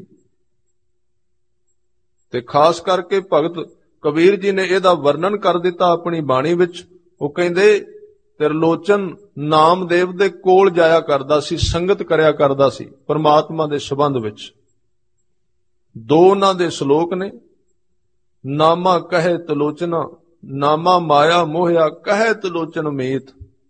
ਤੇ ਖਾਸ ਕਰਕੇ ਭਗਤ ਕਬੀਰ ਜੀ ਨੇ ਇਹਦਾ ਵਰਣਨ ਕਰ ਦਿੱਤਾ ਆਪਣੀ ਬਾਣੀ ਵਿੱਚ। ਉਹ ਕਹਿੰਦੇ ਤਿਰਲੋਚਨ ਨਾਮਦੇਵ ਦੇ ਕੋਲ ਜਾਇਆ ਕਰਦਾ ਸੀ, ਸੰਗਤ ਕਰਿਆ ਕਰਦਾ ਸੀ ਪਰਮਾਤਮਾ ਦੇ ਸੰਬੰਧ ਵਿੱਚ। ਦੋ ਉਹਨਾਂ ਦੇ ਸ਼ਲੋਕ ਨੇ, ਨਾਮਾ ਕਹੇ ਤਿਲੋਚਨਾ, ਨਾਮਾ ਮਾਇਆ ਮੋਹਿਆ ਕਹੇ ਤਿਲੋਚਨ ਮੀਤ।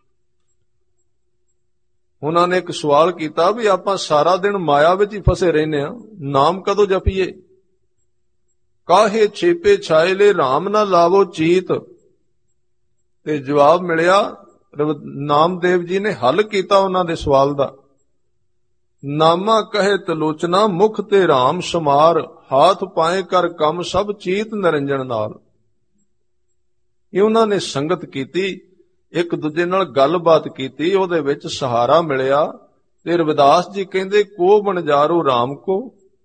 ਉਹਨਾਂ ਨੇ ਇੱਕ ਸਵਾਲ ਕੀਤਾ ਵੀ ਆਪਾਂ ਸਾਰਾ ਦਿਨ ਮਾਇਆ ਵਿੱਚ ਹੀ ਫਸੇ ਰਹਿੰਦੇ ਆ, ਨਾਮ ਕਦੋਂ ਜਪੀਏ? ਕਾਹੇ ਛੇਪੇ ਛਾਇਲੇ ਰਾਮ ਨਾ ਲਾਵੋ ਚੀਤ। ਤੇ ਜਵਾਬ ਮਿਲਿਆ, ਨਾਮਦੇਵ ਜੀ ਨੇ ਹੱਲ ਕੀਤਾ ਉਹਨਾਂ ਦੇ ਸਵਾਲ ਦਾ। ਨਾਮਾ ਕਹੇ ਤਿਲੋਚਨਾ, ਮੁਖ ਤੇ ਰਾਮ ਸਮਾਰ, ਹਾਥ ਪਾਏ ਕਰ ਕੰਮ ਸਭ ਚੀਤ ਨਿਰੰਜਨ ਨਾਲ। ਇਹ ਉਹਨਾਂ ਨੇ ਸੰਗਤ ਕੀਤੀ, ਇੱਕ ਦੂਜੇ ਨਾਲ ਗੱਲਬਾਤ ਕੀਤੀ, ਉਹਦੇ ਵਿੱਚ ਸਹਾਰਾ ਮਿਲਿਆ। ਤੇ ਰਵਿਦਾਸ ਜੀ ਕਹਿੰਦੇ, ਕੋ ਬਣਜਾਰੋ ਰਾਮ ਕੋ,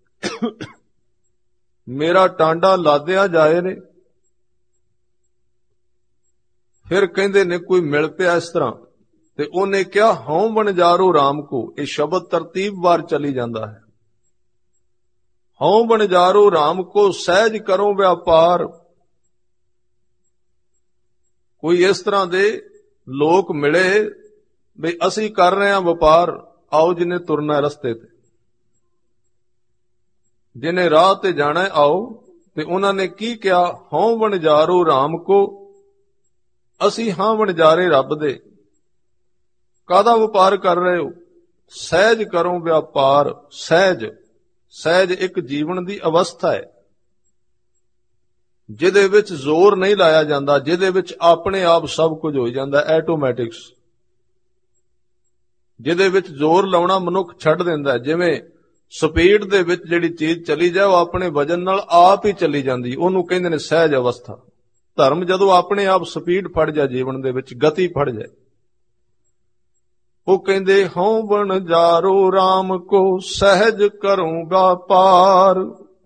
ਮੇਰਾ ਟਾਂਡਾ ਲਾਦਿਆ ਜਾਏ ਨੇ। ਫਿਰ ਕਹਿੰਦੇ ਨੇ ਕੋਈ ਮਿਲ ਪਿਆ ਇਸ ਤਰ੍ਹਾਂ, ਤੇ ਉਹਨੇ ਕਿਹਾ, ਹਉ ਬਣਜਾਰੋ ਰਾਮ ਕੋ। ਇਹ ਸ਼ਬਦ ਤਰਤੀਬਵਾਰ ਚਲੀ ਜਾਂਦਾ ਹੈ। ਹਉ ਬਣਜਾਰੋ ਰਾਮ ਕੋ, ਸਹਿਜ ਕਰੋ ਵਿਆਪਾਰ। ਕੋਈ ਇਸ ਤਰ੍ਹਾਂ ਦੇ ਲੋਕ ਮਿਲੇ ਵੀ ਅਸੀਂ ਕਰ ਰਹੇ ਹਾਂ ਵਪਾਰ, ਆਓ ਜਿਹਨੇ ਤੁਰਨਾ ਰਸਤੇ ਤੇ, ਜਿਹਨੇ ਰਾਹ ਤੇ ਜਾਣਾ ਆਓ। ਤੇ ਉਹਨਾਂ ਨੇ ਕੀ ਕਿਹਾ, ਹਉ ਬਣਜਾਰੋ ਰਾਮ ਕੋ, ਅਸੀਂ ਹਾਂ ਵਣਜਾਰੇ ਰੱਬ ਦੇ। ਕਾਹਦਾ ਵਪਾਰ ਕਰ ਰਹੇ ਹੋ? ਸਹਿਜ ਕਰੋ ਵਿਆਪਾਰ। ਸਹਿਜ, ਸਹਿਜ ਇੱਕ ਜੀਵਨ ਦੀ ਅਵਸਥਾ ਹੈ ਜਿਹਦੇ ਵਿੱਚ ਜ਼ੋਰ ਨਹੀਂ ਲਾਇਆ ਜਾਂਦਾ, ਜਿਹਦੇ ਵਿੱਚ ਆਪਣੇ ਆਪ ਸਭ ਕੁਝ ਹੋ ਜਾਂਦਾ, ਐਟੋਮੈਟਿਕਸ। ਜਿਹਦੇ ਵਿੱਚ ਜ਼ੋਰ ਲਾਉਣਾ ਮਨੁੱਖ ਛੱਡ ਦਿੰਦਾ। ਜਿਵੇਂ ਸਪੀਡ ਦੇ ਵਿੱਚ ਜਿਹੜੀ ਚੀਜ਼ ਚਲੀ ਜਾਏ ਉਹ ਆਪਣੇ ਵਜਨ ਨਾਲ ਆਪ ਹੀ ਚਲੀ ਜਾਂਦੀ, ਉਹਨੂੰ ਕਹਿੰਦੇ ਨੇ ਸਹਿਜ ਅਵਸਥਾ। ਧਰਮ ਜਦੋਂ ਆਪਣੇ ਆਪ ਸਪੀਡ ਫੜ ਜਾ ਜੀਵਨ ਦੇ ਵਿੱਚ, ਗਤੀ ਫੜ ਜਾਏ। ਉਹ ਕਹਿੰਦੇ ਹਉ ਬਣ ਜਾਰੋ RAM ਕੋ ਸਹਿਜ ਕਰੂੰ ਵਪਾਰ।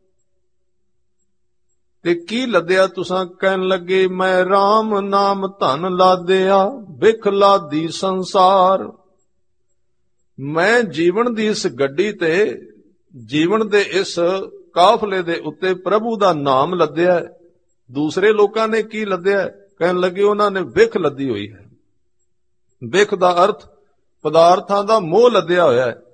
ਤੇ ਕੀ ਲੱਦਿਆ ਤੁਸਾਂ? ਕਹਿਣ ਲੱਗੇ ਮੈਂ RAM ਨਾਮ ਧਨ ਲਾਦਿਆ, ਬਿਖ ਲਾਦੀ ਸੰਸਾਰ। ਮੈਂ ਜੀਵਨ ਦੀ ਇਸ ਗੱਡੀ ਤੇ, ਜੀਵਨ ਦੇ ਇਸ ਕਾਫਲੇ ਦੇ ਉੱਤੇ ਪ੍ਰਭੂ ਦਾ ਨਾਮ ਲੱਦਿਆ। ਦੂਸਰੇ ਲੋਕਾਂ ਨੇ ਕੀ ਲੱਦਿਆ? ਕਹਿਣ ਲੱਗੇ ਉਹਨਾਂ ਨੇ ਬਿਖ ਲੱਦੀ ਹੋਈ ਹੈ। ਬਿਖ ਦਾ ਅਰਥ ਪਦਾਰਥਾਂ ਦਾ ਮੋਹ ਲੱਦਿਆ ਹੋਇਆ ਹੈ।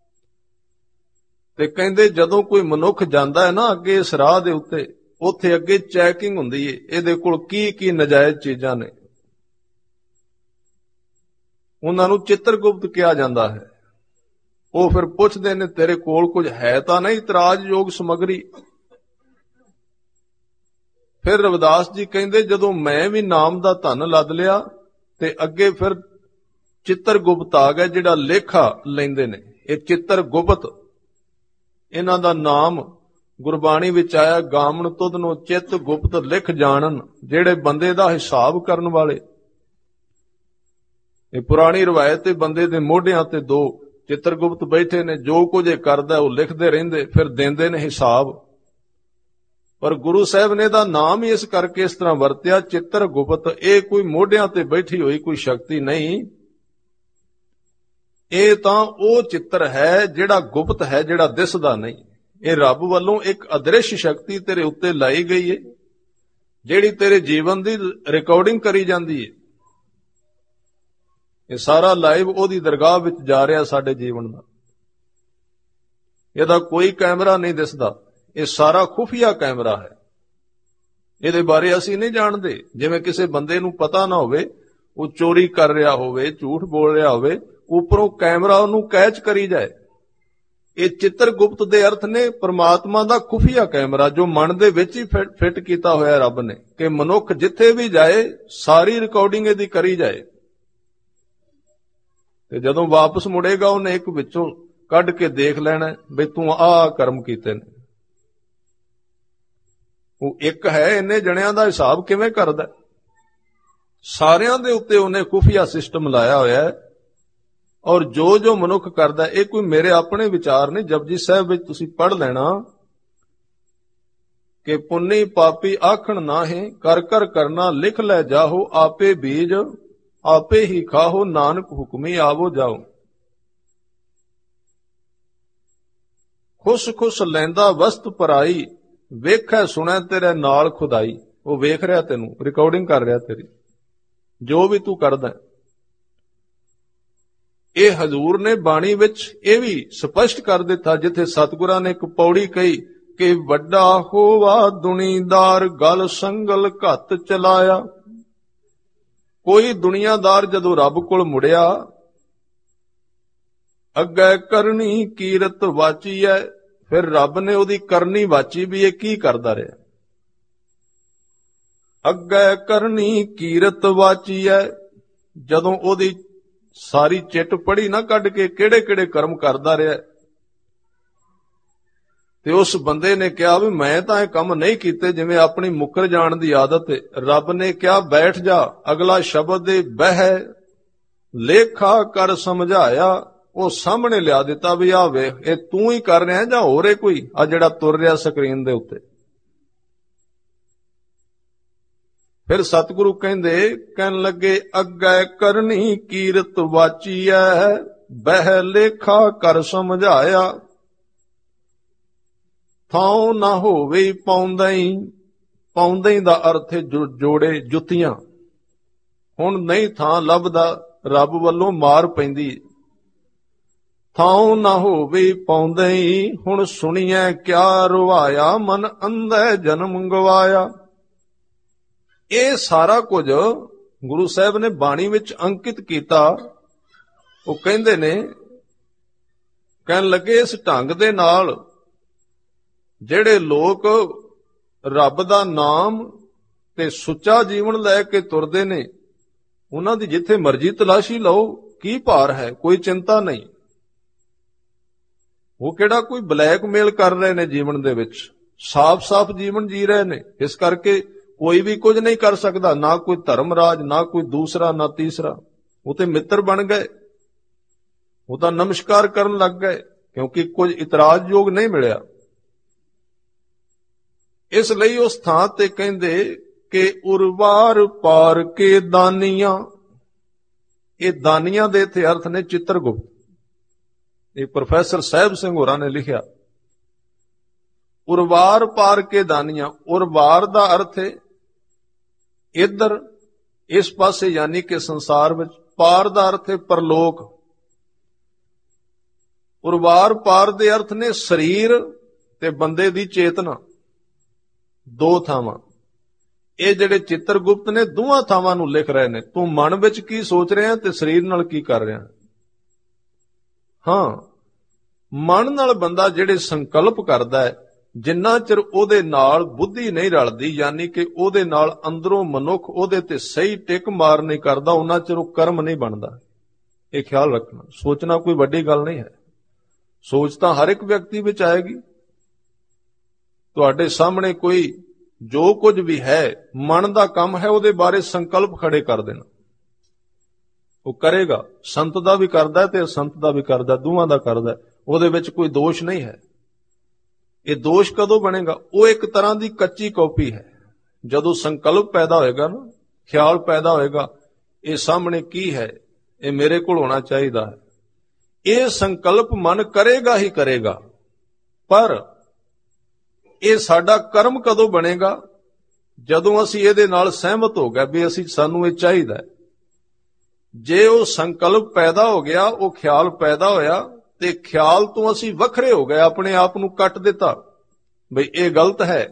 ਤੇ ਕਹਿੰਦੇ ਜਦੋਂ ਕੋਈ ਮਨੁੱਖ ਜਾਂਦਾ ਹੈ ਨਾ ਅੱਗੇ ਇਸ ਰਾਹ ਦੇ ਉੱਤੇ, ਉੱਥੇ ਅੱਗੇ ਚੈਕਿੰਗ ਹੁੰਦੀ ਹੈ, ਇਹਦੇ ਕੋਲ ਕੀ ਕੀ ਨਜਾਇਜ਼ ਚੀਜ਼ਾਂ ਨੇ। ਉਹਨਾਂ ਨੂੰ ਚਿੱਤਰਗੁਪਤ ਕਿਹਾ ਜਾਂਦਾ ਹੈ। ਉਹ ਫਿਰ ਪੁੱਛਦੇ ਨੇ ਤੇਰੇ ਕੋਲ ਕੁਝ ਹੈ ਤਾਂ ਨਹੀਂ ਇਤਰਾਜ਼ਯੋਗ ਸਮੱਗਰੀ? ਫਿਰ ਰਵਿਦਾਸ ਜੀ ਕਹਿੰਦੇ ਜਦੋਂ ਮੈਂ ਵੀ ਨਾਮ ਦਾ ਧਨ ਲੱਦ ਲਿਆ ਤੇ ਅੱਗੇ ਫਿਰ ਚਿੱਤਰਗੁਪਤ ਆ ਗਿਆ ਜਿਹੜਾ ਲੇਖਾ ਲੈਂਦੇ ਨੇ। ਇਹ ਚਿੱਤਰਗੁਪਤ, ਇਹਨਾਂ ਦਾ ਨਾਮ ਗੁਰਬਾਣੀ ਵਿੱਚ ਆਇਆ, ਗਾਮਣ ਤੁਧ ਨੂੰ ਚਿੱਤ ਗੁਪਤ ਲਿਖ ਜਾਣਨ, ਜਿਹੜੇ ਬੰਦੇ ਦਾ ਹਿਸਾਬ ਕਰਨ ਵਾਲੇ। ਇਹ ਪੁਰਾਣੀ ਰਵਾਇਤ ਤੇ ਬੰਦੇ ਦੇ ਮੋਢਿਆਂ ਤੇ ਦੋ ਚਿੱਤਰਗੁਪਤ ਬੈਠੇ ਨੇ, ਜੋ ਕੁਝ ਇਹ ਕਰਦਾ ਉਹ ਲਿਖਦੇ ਰਹਿੰਦੇ, ਫਿਰ ਦਿੰਦੇ ਨੇ ਹਿਸਾਬ। ਪਰ ਗੁਰੂ ਸਾਹਿਬ ਨੇ ਦਾ ਨਾਮ ਹੀ ਇਸ ਕਰਕੇ ਇਸ ਤਰ੍ਹਾਂ ਵਰਤਿਆ ਚਿੱਤਰਗੁਪਤ। ਇਹ ਕੋਈ ਮੋਢਿਆਂ ਤੇ ਬੈਠੀ ਹੋਈ ਕੋਈ ਸ਼ਕਤੀ ਨਹੀਂ, ਇਹ ਤਾਂ ਉਹ ਚਿੱਤਰ ਹੈ ਜਿਹੜਾ ਗੁਪਤ ਹੈ, ਜਿਹੜਾ ਦਿਸਦਾ ਨਹੀਂ। ਇਹ ਰੱਬ ਵੱਲੋਂ ਇੱਕ ਅਦ੍ਰਿਸ਼ ਸ਼ਕਤੀ ਤੇਰੇ ਉੱਤੇ ਲਾਈ ਗਈ ਹੈ, ਜਿਹੜੀ ਤੇਰੇ ਜੀਵਨ ਦੀ ਰਿਕਾਰਡਿੰਗ ਕਰੀ ਜਾਂਦੀ ਹੈ। ਇਹ ਸਾਰਾ ਲਾਈਵ ਉਹਦੀ ਦਰਗਾਹ ਵਿੱਚ ਜਾ ਰਿਹਾ ਸਾਡੇ ਜੀਵਨ ਦਾ। ਇਹਦਾ ਕੋਈ ਕੈਮਰਾ ਨਹੀਂ ਦਿਸਦਾ, ਇਹ ਸਾਰਾ ਖੁਫੀਆ ਕੈਮਰਾ ਹੈ। ਇਹਦੇ ਬਾਰੇ ਅਸੀਂ ਨਹੀਂ ਜਾਣਦੇ। ਜਿਵੇਂ ਕਿਸੇ ਬੰਦੇ ਨੂੰ ਪਤਾ ਨਾ ਹੋਵੇ, ਉਹ ਚੋਰੀ ਕਰ ਰਿਹਾ ਹੋਵੇ, ਝੂਠ ਬੋਲ ਰਿਹਾ ਹੋਵੇ, ਉੱਪਰੋਂ ਕੈਮਰਾ ਉਹਨੂੰ ਕੈਚ ਕਰੀ ਜਾਏ। ਇਹ ਚਿੱਤਰਗੁਪਤ ਦੇ ਅਰਥ ਨੇ ਪ੍ਰਮਾਤਮਾ ਦਾ ਖੁਫੀਆ ਕੈਮਰਾ, ਜੋ ਮਨ ਦੇ ਵਿੱਚ ਹੀ ਫਿੱਟ ਕੀਤਾ ਹੋਇਆ ਰੱਬ ਨੇ, ਕਿ ਮਨੁੱਖ ਜਿੱਥੇ ਵੀ ਜਾਏ ਸਾਰੀ ਰਿਕਾਰਡਿੰਗ ਇਹਦੀ ਕਰੀ ਜਾਏ। ਤੇ ਜਦੋਂ ਵਾਪਸ ਮੁੜੇਗਾ ਉਹਨੇ ਇੱਕ ਵਿੱਚੋਂ ਕੱਢ ਕੇ ਦੇਖ ਲੈਣਾ ਵੀ ਤੂੰ ਆਹ ਕਰਮ ਕੀਤੇ ਨੇ। ਉਹ ਇੱਕ ਹੈ, ਇੰਨੇ ਜਣਿਆਂ ਦਾ ਹਿਸਾਬ ਕਿਵੇਂ ਕਰਦਾ? ਸਾਰਿਆਂ ਦੇ ਉੱਤੇ ਉਹਨੇ ਖੁਫੀਆ ਸਿਸਟਮ ਲਾਇਆ ਹੋਇਆ ਹੈ। ਔਰ ਜੋ ਜੋ ਮਨੁੱਖ ਕਰਦਾ, ਇਹ ਕੋਈ ਮੇਰੇ ਆਪਣੇ ਵਿਚਾਰ ਨਹੀਂ। ਜਪਜੀ ਸਾਹਿਬ ਵਿੱਚ ਤੁਸੀਂ ਪੜ੍ਹ ਲੈਣਾ ਕਿ ਪੁੰਨੀ ਪਾਪੀ ਆਖਣ ਨਾਹੀਂ, ਕਰ ਕਰ ਕਰਨਾ ਲਿਖ ਲੈ ਜਾਹੋ, ਆਪੇ ਬੀਜ ਆਪੇ ਹੀ ਖਾਹੋ, ਨਾਨਕ ਹੁਕਮੀ ਆਵੋ ਜਾਓ। ਖੁਸ਼ ਖੁਸ਼ ਲੈਂਦਾ ਵਸਤ ਪਰਾਈ, ਵੇਖੈ ਸੁਣੈ ਤੇਰੇ ਨਾਲ ਖੁਦਾਈ। ਉਹ ਵੇਖ ਰਿਹਾ ਤੈਨੂੰ, ਰਿਕਾਰਡਿੰਗ ਕਰ ਰਿਹਾ ਤੇਰੀ, ਜੋ ਵੀ ਤੂੰ ਕਰਦਾ। ਇਹ ਹਜ਼ੂਰ ਨੇ ਬਾਣੀ ਵਿੱਚ ਇਹ ਵੀ ਸਪਸ਼ਟ ਕਰ ਦਿੱਤਾ, ਜਿੱਥੇ ਸਤਿਗੁਰਾਂ ਨੇ ਇੱਕ ਪੌੜੀ ਕਹੀ ਕਿ ਵੱਡਾ ਹੋਵਾ ਦੁਨੀਦਾਰ, ਗਲ ਸੰਗਲ ਘੱਤ ਚਲਾਇਆ। ਕੋਈ ਦੁਨੀਆਦਾਰ ਜਦੋਂ ਰੱਬ ਕੋਲ ਮੁੜਿਆ, ਅੱਗੇ ਕਰਨੀ ਕੀਰਤ ਵਾਚੀ ਹੈ, ਫਿਰ ਰੱਬ ਨੇ ਉਹਦੀ ਕਰਨੀ ਵਾਚੀ ਵੀ ਇਹ ਕੀ ਕਰਦਾ ਰਿਹਾ। ਅੱਗੇ ਕਰਨੀ ਕੀਰਤ ਵਾਚੀ ਹੈ, ਜਦੋਂ ਉਹਦੀ ਸਾਰੀ ਚਿੱਟ ਪੜੀ ਨਾ ਕੱਢ ਕੇ ਕਿਹੜੇ ਕਿਹੜੇ ਕਰਮ ਕਰਦਾ ਰਿਹਾ, ਤੇ ਉਸ ਬੰਦੇ ਨੇ ਕਿਹਾ ਵੀ ਮੈਂ ਤਾਂ ਇਹ ਕੰਮ ਨਹੀਂ ਕੀਤੇ, ਜਿਵੇਂ ਆਪਣੀ ਮੁੱਕਰ ਜਾਣ ਦੀ ਆਦਤ ਹੈ। ਰੱਬ ਨੇ ਕਿਹਾ ਬੈਠ ਜਾ, ਅਗਲਾ ਸ਼ਬਦ ਦੇ ਬਹਿ ਲੇਖਾ ਕਰ ਸਮਝਾਇਆ। ਉਹ ਸਾਹਮਣੇ ਲਿਆ ਦਿੱਤਾ ਵੀ ਆ ਵੇਖ, ਇਹ ਤੂੰ ਹੀ ਕਰ ਰਿਹਾ ਜਾਂ ਹੋਰ ਹੈ ਕੋਈ, ਆ ਜਿਹੜਾ ਤੁਰ ਰਿਹਾ ਸਕਰੀਨ ਦੇ ਉੱਤੇ। ਫਿਰ ਸਤਿਗੁਰੂ ਕਹਿੰਦੇ ਕਹਿਣ ਲੱਗੇ ਅੱਗੇ ਕਰਨੀ ਕੀਰਤ ਵਾਚੀ ਐ, ਬਹਿ ਲੇਖਾ ਕਰ ਸਮਝਾਇਆ। ਥਾਉ ਨਾ ਹੋਵੇ ਪਾਉਂਦਈ, ਪਾਉਂਦਈ ਦਾ ਅਰਥ ਹੈ ਜੋੜੇ ਜੁੱਤੀਆਂ। ਹੁਣ ਨਹੀਂ ਥਾਂ ਲੱਭਦਾ, ਰੱਬ ਵੱਲੋਂ ਮਾਰ ਪੈਂਦੀ। ਥਾਉ ਨਾ ਹੋਵੇ ਪਾਉਂਦਈ, ਹੁਣ ਸੁਣੀਐ ਕਿਆ ਰਵਾਇਆ, ਮਨ ਅੰਧੈ ਜਨਮ ਗਵਾਇਆ। ਇਹ ਸਾਰਾ ਕੁਝ ਗੁਰੂ ਸਾਹਿਬ ਨੇ ਬਾਣੀ ਵਿੱਚ ਅੰਕਿਤ ਕੀਤਾ। ਉਹ ਕਹਿੰਦੇ ਨੇ, ਕਹਿਣ ਲੱਗੇ ਇਸ ਢੰਗ ਦੇ ਨਾਲ ਜਿਹੜੇ ਲੋਕ ਰੱਬ ਦਾ ਨਾਮ ਤੇ ਸੁੱਚਾ ਜੀਵਨ ਲੈ ਕੇ ਤੁਰਦੇ ਨੇ, ਉਹਨਾਂ ਦੀ ਜਿੱਥੇ ਮਰਜ਼ੀ ਤਲਾਸ਼ੀ ਲਓ, ਕੀ ਭਾਰ ਹੈ, ਕੋਈ ਚਿੰਤਾ ਨਹੀਂ। ਉਹ ਕਿਹੜਾ ਕੋਈ ਬਲੈਕਮੇਲ ਕਰ ਰਹੇ ਨੇ ਜੀਵਨ ਦੇ ਵਿੱਚ, ਸਾਫ਼-ਸਾਫ਼ ਜੀਵਨ ਜੀ ਰਹੇ ਨੇ। ਇਸ ਕਰਕੇ ਕੋਈ ਵੀ ਕੁਝ ਨਹੀਂ ਕਰ ਸਕਦਾ, ਨਾ ਕੋਈ ਧਰਮ ਰਾਜ, ਨਾ ਕੋਈ ਦੂਸਰਾ, ਨਾ ਤੀਸਰਾ। ਉਹ ਤੇ ਮਿੱਤਰ ਬਣ ਗਏ, ਉਹ ਤਾਂ ਨਮਸਕਾਰ ਕਰਨ ਲੱਗ ਗਏ, ਕਿਉਂਕਿ ਕੁਝ ਇਤਰਾਜ਼ਯੋਗ ਨਹੀਂ ਮਿਲਿਆ। ਇਸ ਲਈ ਉਸ ਥਾਂ ਤੇ ਕਹਿੰਦੇ ਕਿ ਉਰਵਾਰ ਪਾਰ ਕੇ ਦਾਨੀਆਂ, ਇਹ ਦਾਨੀਆਂ ਦੇ ਇੱਥੇ ਅਰਥ ਨੇ ਚਿੱਤਰਗੁਪਤ। ਇਹ ਪ੍ਰੋਫੈਸਰ ਸਾਹਿਬ ਸਿੰਘ ਹੋਰਾਂ ਨੇ ਲਿਖਿਆ, ਉਰਵਾਰ ਪਾਰ ਕੇ ਦਾਨੀਆਂ। ਉਰਵਾਰ ਦਾ ਅਰਥ ਹੈ ਇੱਧਰ, ਇਸ ਪਾਸੇ, ਯਾਨੀ ਕਿ ਸੰਸਾਰ ਵਿੱਚ। ਪਾਰ ਦਾ ਅਰਥ ਹੈ ਪਰਲੋਕ। ਉਰਵਾਰ ਪਾਰ ਦੇ ਅਰਥ ਨੇ ਸਰੀਰ ਤੇ ਬੰਦੇ ਦੀ ਚੇਤਨਾ, ਦੋ ਥਾਵਾਂ। ਇਹ ਜਿਹੜੇ ਚਿੱਤਰਗੁਪਤ ਨੇ ਦੋਵਾਂ ਥਾਵਾਂ ਨੂੰ ਲਿਖ ਰਹੇ ਨੇ। ਤੂੰ ਮਨ ਵਿੱਚ ਕੀ ਸੋਚ ਰਿਹਾ ਤੇ ਸਰੀਰ ਨਾਲ ਕੀ ਕਰ ਰਿਹਾ। ਹਾਂ, ਮਨ ਨਾਲ ਬੰਦਾ ਜਿਹੜੇ ਸੰਕਲਪ ਕਰਦਾ ਹੈ, ਜਿੰਨਾ ਚਿਰ ਉਹਦੇ ਨਾਲ ਬੁੱਧੀ ਨਹੀਂ ਰਲਦੀ, ਯਾਨੀ ਕਿ ਉਹਦੇ ਨਾਲ ਅੰਦਰੋਂ ਮਨੁੱਖ ਉਹਦੇ ਤੇ ਸਹੀ ਟਿਕ ਮਾਰ ਨਹੀਂ ਕਰਦਾ, ਉਹਨਾਂ ਚਿਰ ਉਹ ਕਰਮ ਨਹੀਂ ਬਣਦਾ। ਇਹ ਖਿਆਲ ਰੱਖਣਾ। ਸੋਚਣਾ ਕੋਈ ਵੱਡੀ ਗੱਲ ਨਹੀਂ ਹੈ। ਸੋਚ ਤਾਂ ਹਰ ਇੱਕ ਵਿਅਕਤੀ ਵਿੱਚ ਆਏਗੀ। ਤੁਹਾਡੇ ਸਾਹਮਣੇ ਕੋਈ ਜੋ ਕੁਝ ਵੀ ਹੈ, ਮਨ ਦਾ ਕੰਮ ਹੈ ਉਹਦੇ ਬਾਰੇ ਸੰਕਲਪ ਖੜੇ ਕਰ ਦੇਣਾ। ਉਹ ਕਰੇਗਾ, ਸੰਤ ਦਾ ਵੀ ਕਰਦਾ ਤੇ ਅਸੰਤ ਦਾ ਵੀ ਕਰਦਾ, ਦੋਵਾਂ ਦਾ ਕਰਦਾ। ਉਹਦੇ ਵਿੱਚ ਕੋਈ ਦੋਸ਼ ਨਹੀਂ ਹੈ। ਇਹ ਦੋਸ਼ ਕਦੋਂ ਬਣੇਗਾ? ਉਹ ਇੱਕ ਤਰ੍ਹਾਂ ਦੀ ਕੱਚੀ ਕਾਪੀ ਹੈ। ਜਦੋਂ ਸੰਕਲਪ ਪੈਦਾ ਹੋਏਗਾ ਨਾ, ਖਿਆਲ ਪੈਦਾ ਹੋਏਗਾ, ਇਹ ਸਾਹਮਣੇ ਕੀ ਹੈ, ਇਹ ਮੇਰੇ ਕੋਲ ਹੋਣਾ ਚਾਹੀਦਾ ਹੈ, ਇਹ ਸੰਕਲਪ ਮਨ ਕਰੇਗਾ ਹੀ ਕਰੇਗਾ। ਪਰ ਇਹ ਸਾਡਾ ਕਰਮ ਕਦੋਂ ਬਣੇਗਾ? ਜਦੋਂ ਅਸੀਂ ਇਹਦੇ ਨਾਲ ਸਹਿਮਤ ਹੋ ਗਏ ਵੀ ਅਸੀਂ ਸਾਨੂੰ ਇਹ ਚਾਹੀਦਾ ਹੈ। ਜੇ ਉਹ ਸੰਕਲਪ ਪੈਦਾ ਹੋ ਗਿਆ, ਉਹ ਖਿਆਲ ਪੈਦਾ ਹੋਇਆ, ਤੇ ਖਿਆਲ ਤੋਂ ਅਸੀਂ ਵੱਖਰੇ ਹੋ ਗਏ, ਆਪਣੇ ਆਪ ਨੂੰ ਕੱਟ ਦਿੱਤਾ ਬਈ ਇਹ ਗਲਤ ਹੈ,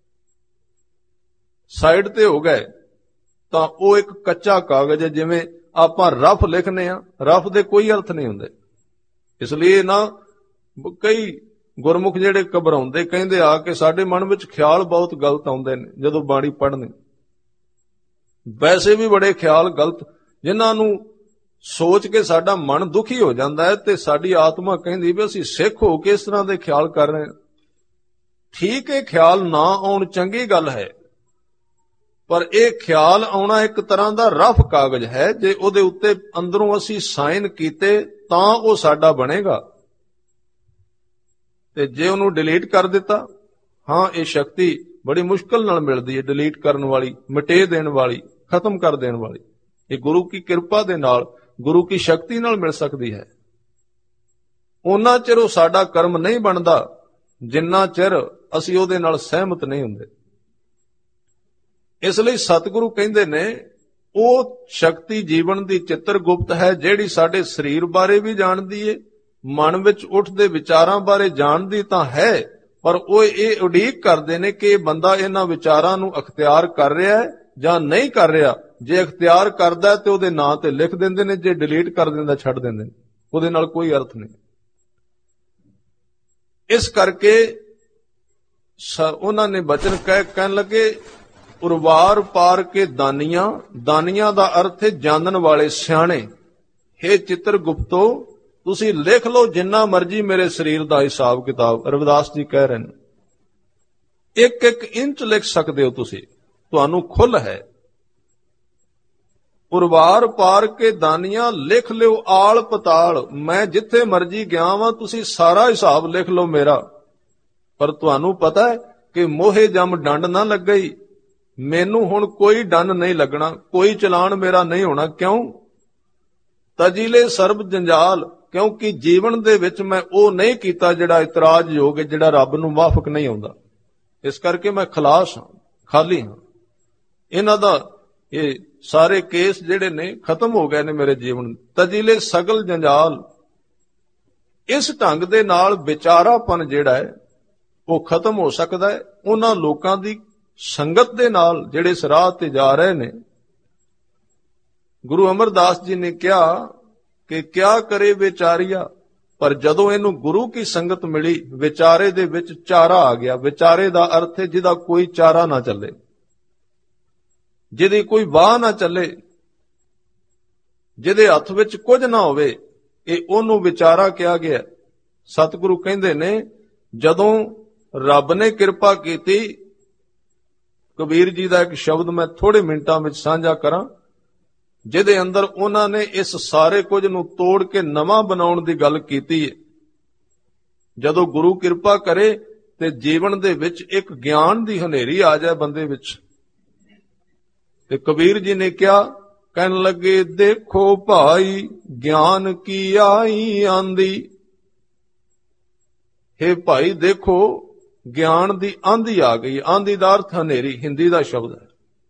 ਸਾਈਡ ਤੇ ਹੋ ਗਏ, ਤਾਂ ਉਹ ਇੱਕ ਕੱਚਾ ਕਾਗਜ਼ ਹੈ। ਜਿਵੇਂ ਆਪਾਂ ਰਫ ਲਿਖਨੇ ਆ, ਰਫ ਦੇ ਕੋਈ ਅਰਥ ਨਹੀਂ ਹੁੰਦੇ। ਇਸ ਲਈ ਨਾ ਕਈ ਗੁਰਮੁਖ ਜਿਹੜੇ ਘਬਰਾਉਂਦੇ, ਕਹਿੰਦੇ ਆ ਕਿ ਸਾਡੇ ਮਨ ਵਿੱਚ ਖਿਆਲ ਬਹੁਤ ਗਲਤ ਆਉਂਦੇ ਨੇ ਜਦੋਂ ਬਾਣੀ ਪੜ੍ਹਨੀ। ਵੈਸੇ ਵੀ ਬੜੇ ਖਿਆਲ ਗਲਤ, ਜਿਨ੍ਹਾਂ ਨੂੰ ਸੋਚ ਕੇ ਸਾਡਾ ਮਨ ਦੁਖੀ ਹੋ ਜਾਂਦਾ ਹੈ, ਤੇ ਸਾਡੀ ਆਤਮਾ ਕਹਿੰਦੀ ਵੀ ਅਸੀਂ ਸਿੱਖ ਹੋ ਕੇ ਇਸ ਤਰ੍ਹਾਂ ਦੇ ਖਿਆਲ ਕਰ ਰਹੇ ਹਾਂ। ਠੀਕ ਹੈ, ਖਿਆਲ ਨਾ ਆਉਣ ਚੰਗੀ ਗੱਲ ਹੈ, ਪਰ ਇਹ ਖਿਆਲ ਆਉਣਾ ਇੱਕ ਤਰ੍ਹਾਂ ਦਾ ਰਫ ਕਾਗਜ਼ ਹੈ। ਜੇ ਉਹਦੇ ਉੱਤੇ ਅੰਦਰੋਂ ਅਸੀਂ ਸਾਈਨ ਕੀਤੇ ਤਾਂ ਉਹ ਸਾਡਾ ਬਣੇਗਾ, ਤੇ ਜੇ ਉਹਨੂੰ ਡਿਲੀਟ ਕਰ ਦਿੱਤਾ, ਹਾਂ, ਇਹ ਸ਼ਕਤੀ ਬੜੀ ਮੁਸ਼ਕਲ ਨਾਲ ਮਿਲਦੀ ਹੈ, ਡਿਲੀਟ ਕਰਨ ਵਾਲੀ, ਮਿਟੇ ਦੇਣ ਵਾਲੀ, ਖਤਮ ਕਰ ਦੇਣ ਵਾਲੀ। ਇਹ ਗੁਰੂ ਕੀ ਕਿਰਪਾ ਦੇ ਨਾਲ, ਗੁਰੂ ਕੀ ਸ਼ਕਤੀ ਨਾਲ ਮਿਲ ਸਕਦੀ ਹੈ। ਉਹਨਾਂ ਚਿਰ ਉਹ ਸਾਡਾ ਕਰਮ ਨਹੀਂ ਬਣਦਾ ਜਿੰਨਾ ਚਿਰ ਅਸੀਂ ਉਹਦੇ ਨਾਲ ਸਹਿਮਤ ਨਹੀਂ ਹੁੰਦੇ। ਇਸ ਲਈ ਸਤਿਗੁਰੂ ਕਹਿੰਦੇ ਨੇ, ਉਹ ਸ਼ਕਤੀ ਜੀਵਨ ਦੀ ਚਿੱਤਰਗੁਪਤ ਹੈ, ਜਿਹੜੀ ਸਾਡੇ ਸਰੀਰ ਬਾਰੇ ਵੀ ਜਾਣਦੀ ਏ, ਮਨ ਵਿੱਚ ਉੱਠਦੇ ਵਿਚਾਰਾਂ ਬਾਰੇ ਜਾਣਦੀ ਤਾਂ ਹੈ, ਪਰ ਉਹ ਇਹ ਉਡੀਕ ਕਰਦੇ ਨੇ ਕਿ ਇਹ ਬੰਦਾ ਇਹਨਾਂ ਵਿਚਾਰਾਂ ਨੂੰ ਅਖਤਿਆਰ ਕਰ ਰਿਹਾ ਹੈ ਜਾਂ ਨਹੀਂ ਕਰ ਰਿਹਾ। ਜੇ ਅਖਤਿਆਰ ਕਰਦਾ ਤੇ ਉਹਦੇ ਨਾਂ ਤੇ ਲਿਖ ਦਿੰਦੇ ਨੇ, ਜੇ ਡਿਲੀਟ ਕਰ ਦਿੰਦਾ ਛੱਡ ਦਿੰਦੇ ਨੇ, ਉਹਦੇ ਨਾਲ ਕੋਈ ਅਰਥ ਨਹੀਂ। ਇਸ ਕਰਕੇ ਉਹਨਾਂ ਨੇ ਬਚਨ ਕਹਿ ਕਹਿਣ ਲੱਗੇ, ਉਰਵਾਰ ਪਾਰ ਕੇ ਦਾਨੀਆਂ। ਦਾਨੀਆਂ ਦਾ ਅਰਥ ਹੈ ਜਾਣਨ ਵਾਲੇ, ਸਿਆਣੇ। ਹੇ ਚਿੱਤਰਗੁਪਤੋ, ਤੁਸੀਂ ਲਿਖ ਲਓ ਜਿੰਨਾ ਮਰਜ਼ੀ ਮੇਰੇ ਸਰੀਰ ਦਾ ਹਿਸਾਬ ਕਿਤਾਬ। ਰਵਿਦਾਸ ਜੀ ਕਹਿ ਰਹੇ ਨੇ, ਇੱਕ ਇੱਕ ਇੰਚ ਲਿਖ ਸਕਦੇ ਹੋ ਤੁਸੀਂ, ਤੁਹਾਨੂੰ ਖੁੱਲ੍ਹ ਹੈ। ਉਰਵਾਰ ਪਾਰ ਕੇ ਦਾਨੀਆਂ, ਲਿਖ ਲਿਓ ਆਲ ਪਤਾਲ। ਮੈਂ ਜਿੱਥੇ ਮਰਜ਼ੀ ਗਿਆ ਵਾਂ, ਤੁਸੀਂ ਸਾਰਾ ਹਿਸਾਬ ਲਿਖ ਲਓ ਮੇਰਾ। ਪਰ ਤੁਹਾਨੂੰ ਪਤਾ ਹੈ ਕਿ ਮੋਹੇ ਜਮ ਡੰਡ ਨਾ ਲੱਗਈ, ਮੈਨੂੰ ਹੁਣ ਕੋਈ ਡੰਡ ਨਹੀਂ ਲੱਗਣਾ, ਕੋਈ ਚਲਾਨ ਮੇਰਾ ਨਹੀਂ ਹੋਣਾ। ਕਿਉਂ? ਤਜੀਲੇ ਸਰਬ ਜੰਜਾਲ, ਕਿਉਂਕਿ ਜੀਵਨ ਦੇ ਵਿੱਚ ਮੈਂ ਉਹ ਨਹੀਂ ਕੀਤਾ ਜਿਹੜਾ ਇਤਰਾਜ਼ਯੋਗ ਹੈ, ਜਿਹੜਾ ਰੱਬ ਨੂੰ ਮਾਫਕ ਨਹੀਂ ਆਉਂਦਾ। ਇਸ ਕਰਕੇ ਮੈਂ ਖਲਾਸ ਹਾਂ, ਖਾਲੀ ਹਾਂ। ਇਹਨਾਂ ਦਾ ਇਹ ਸਾਰੇ ਕੇਸ ਜਿਹੜੇ ਨੇ ਖਤਮ ਹੋ ਗਏ ਨੇ ਮੇਰੇ ਜੀਵਨ। ਤਜੀਲੇ ਸਗਲ ਜੰਜਾਲ, ਇਸ ਢੰਗ ਦੇ ਨਾਲ ਵਿਚਾਰਾਪਨ ਜਿਹੜਾ ਹੈ ਉਹ ਖਤਮ ਹੋ ਸਕਦਾ ਹੈ ਉਹਨਾਂ ਲੋਕਾਂ ਦੀ ਸੰਗਤ ਦੇ ਨਾਲ ਜਿਹੜੇ ਇਸ ਰਾਹ ਤੇ ਜਾ ਰਹੇ ਨੇ। ਗੁਰੂ ਅਮਰਦਾਸ ਜੀ ਨੇ ਕਿਹਾ ਕਿ ਕਿਆ ਕਰੇ ਵਿਚਾਰੀਆ, ਪਰ ਜਦੋਂ ਇਹਨੂੰ ਗੁਰੂ ਕੀ ਸੰਗਤ ਮਿਲੀ, ਵਿਚਾਰੇ ਦੇ ਵਿੱਚ ਚਾਰਾ ਆ ਗਿਆ। ਵਿਚਾਰੇ ਦਾ ਅਰਥ ਹੈ ਜਿਹਦਾ ਕੋਈ ਚਾਰਾ ਨਾ ਚੱਲੇ, ਜਿਹਦੀ ਕੋਈ ਵਾਹ ਨਾ ਚੱਲੇ, ਜਿਹਦੇ ਹੱਥ ਵਿੱਚ ਕੁਝ ਨਾ ਹੋਵੇ, ਇਹ ਉਹਨੂੰ ਵਿਚਾਰਾ ਕਿਹਾ ਗਿਆ। ਸਤਿਗੁਰੂ ਕਹਿੰਦੇ ਨੇ, ਜਦੋਂ ਰੱਬ ਨੇ ਕਿਰਪਾ ਕੀਤੀ ਕਬੀਰ ਜੀ ਦਾ ਇੱਕ ਸ਼ਬਦ ਮੈਂ ਥੋੜੇ ਮਿੰਟਾਂ ਵਿੱਚ ਸਾਂਝਾ ਕਰਾਂ, ਜਿਹਦੇ ਅੰਦਰ ਉਹਨਾਂ ਨੇ ਇਸ ਸਾਰੇ ਕੁਝ ਨੂੰ ਤੋੜ ਕੇ ਨਵਾਂ ਬਣਾਉਣ ਦੀ ਗੱਲ ਕੀਤੀ ਹੈ। ਜਦੋਂ ਗੁਰੂ ਕਿਰਪਾ ਕਰੇ ਤੇ ਜੀਵਨ ਦੇ ਵਿੱਚ ਇੱਕ ਗਿਆਨ ਦੀ ਹਨੇਰੀ ਆ ਜਾਏ ਬੰਦੇ ਵਿੱਚ, ਤੇ ਕਬੀਰ ਜੀ ਨੇ ਕਿਹਾ, ਕਹਿਣ ਲੱਗੇ, ਦੇਖੋ ਭਾਈ ਗਿਆਨ ਕੀ ਆਈ ਆਂਦੀ। ਹੇ ਭਾਈ ਦੇਖੋ, ਗਿਆਨ ਦੀ ਆਂਧੀ ਆ ਗਈ। ਆਂਧੀ ਦਾ ਅਰਥ ਹਨੇਰੀ, ਹਿੰਦੀ ਦਾ ਸ਼ਬਦ ਹੈ।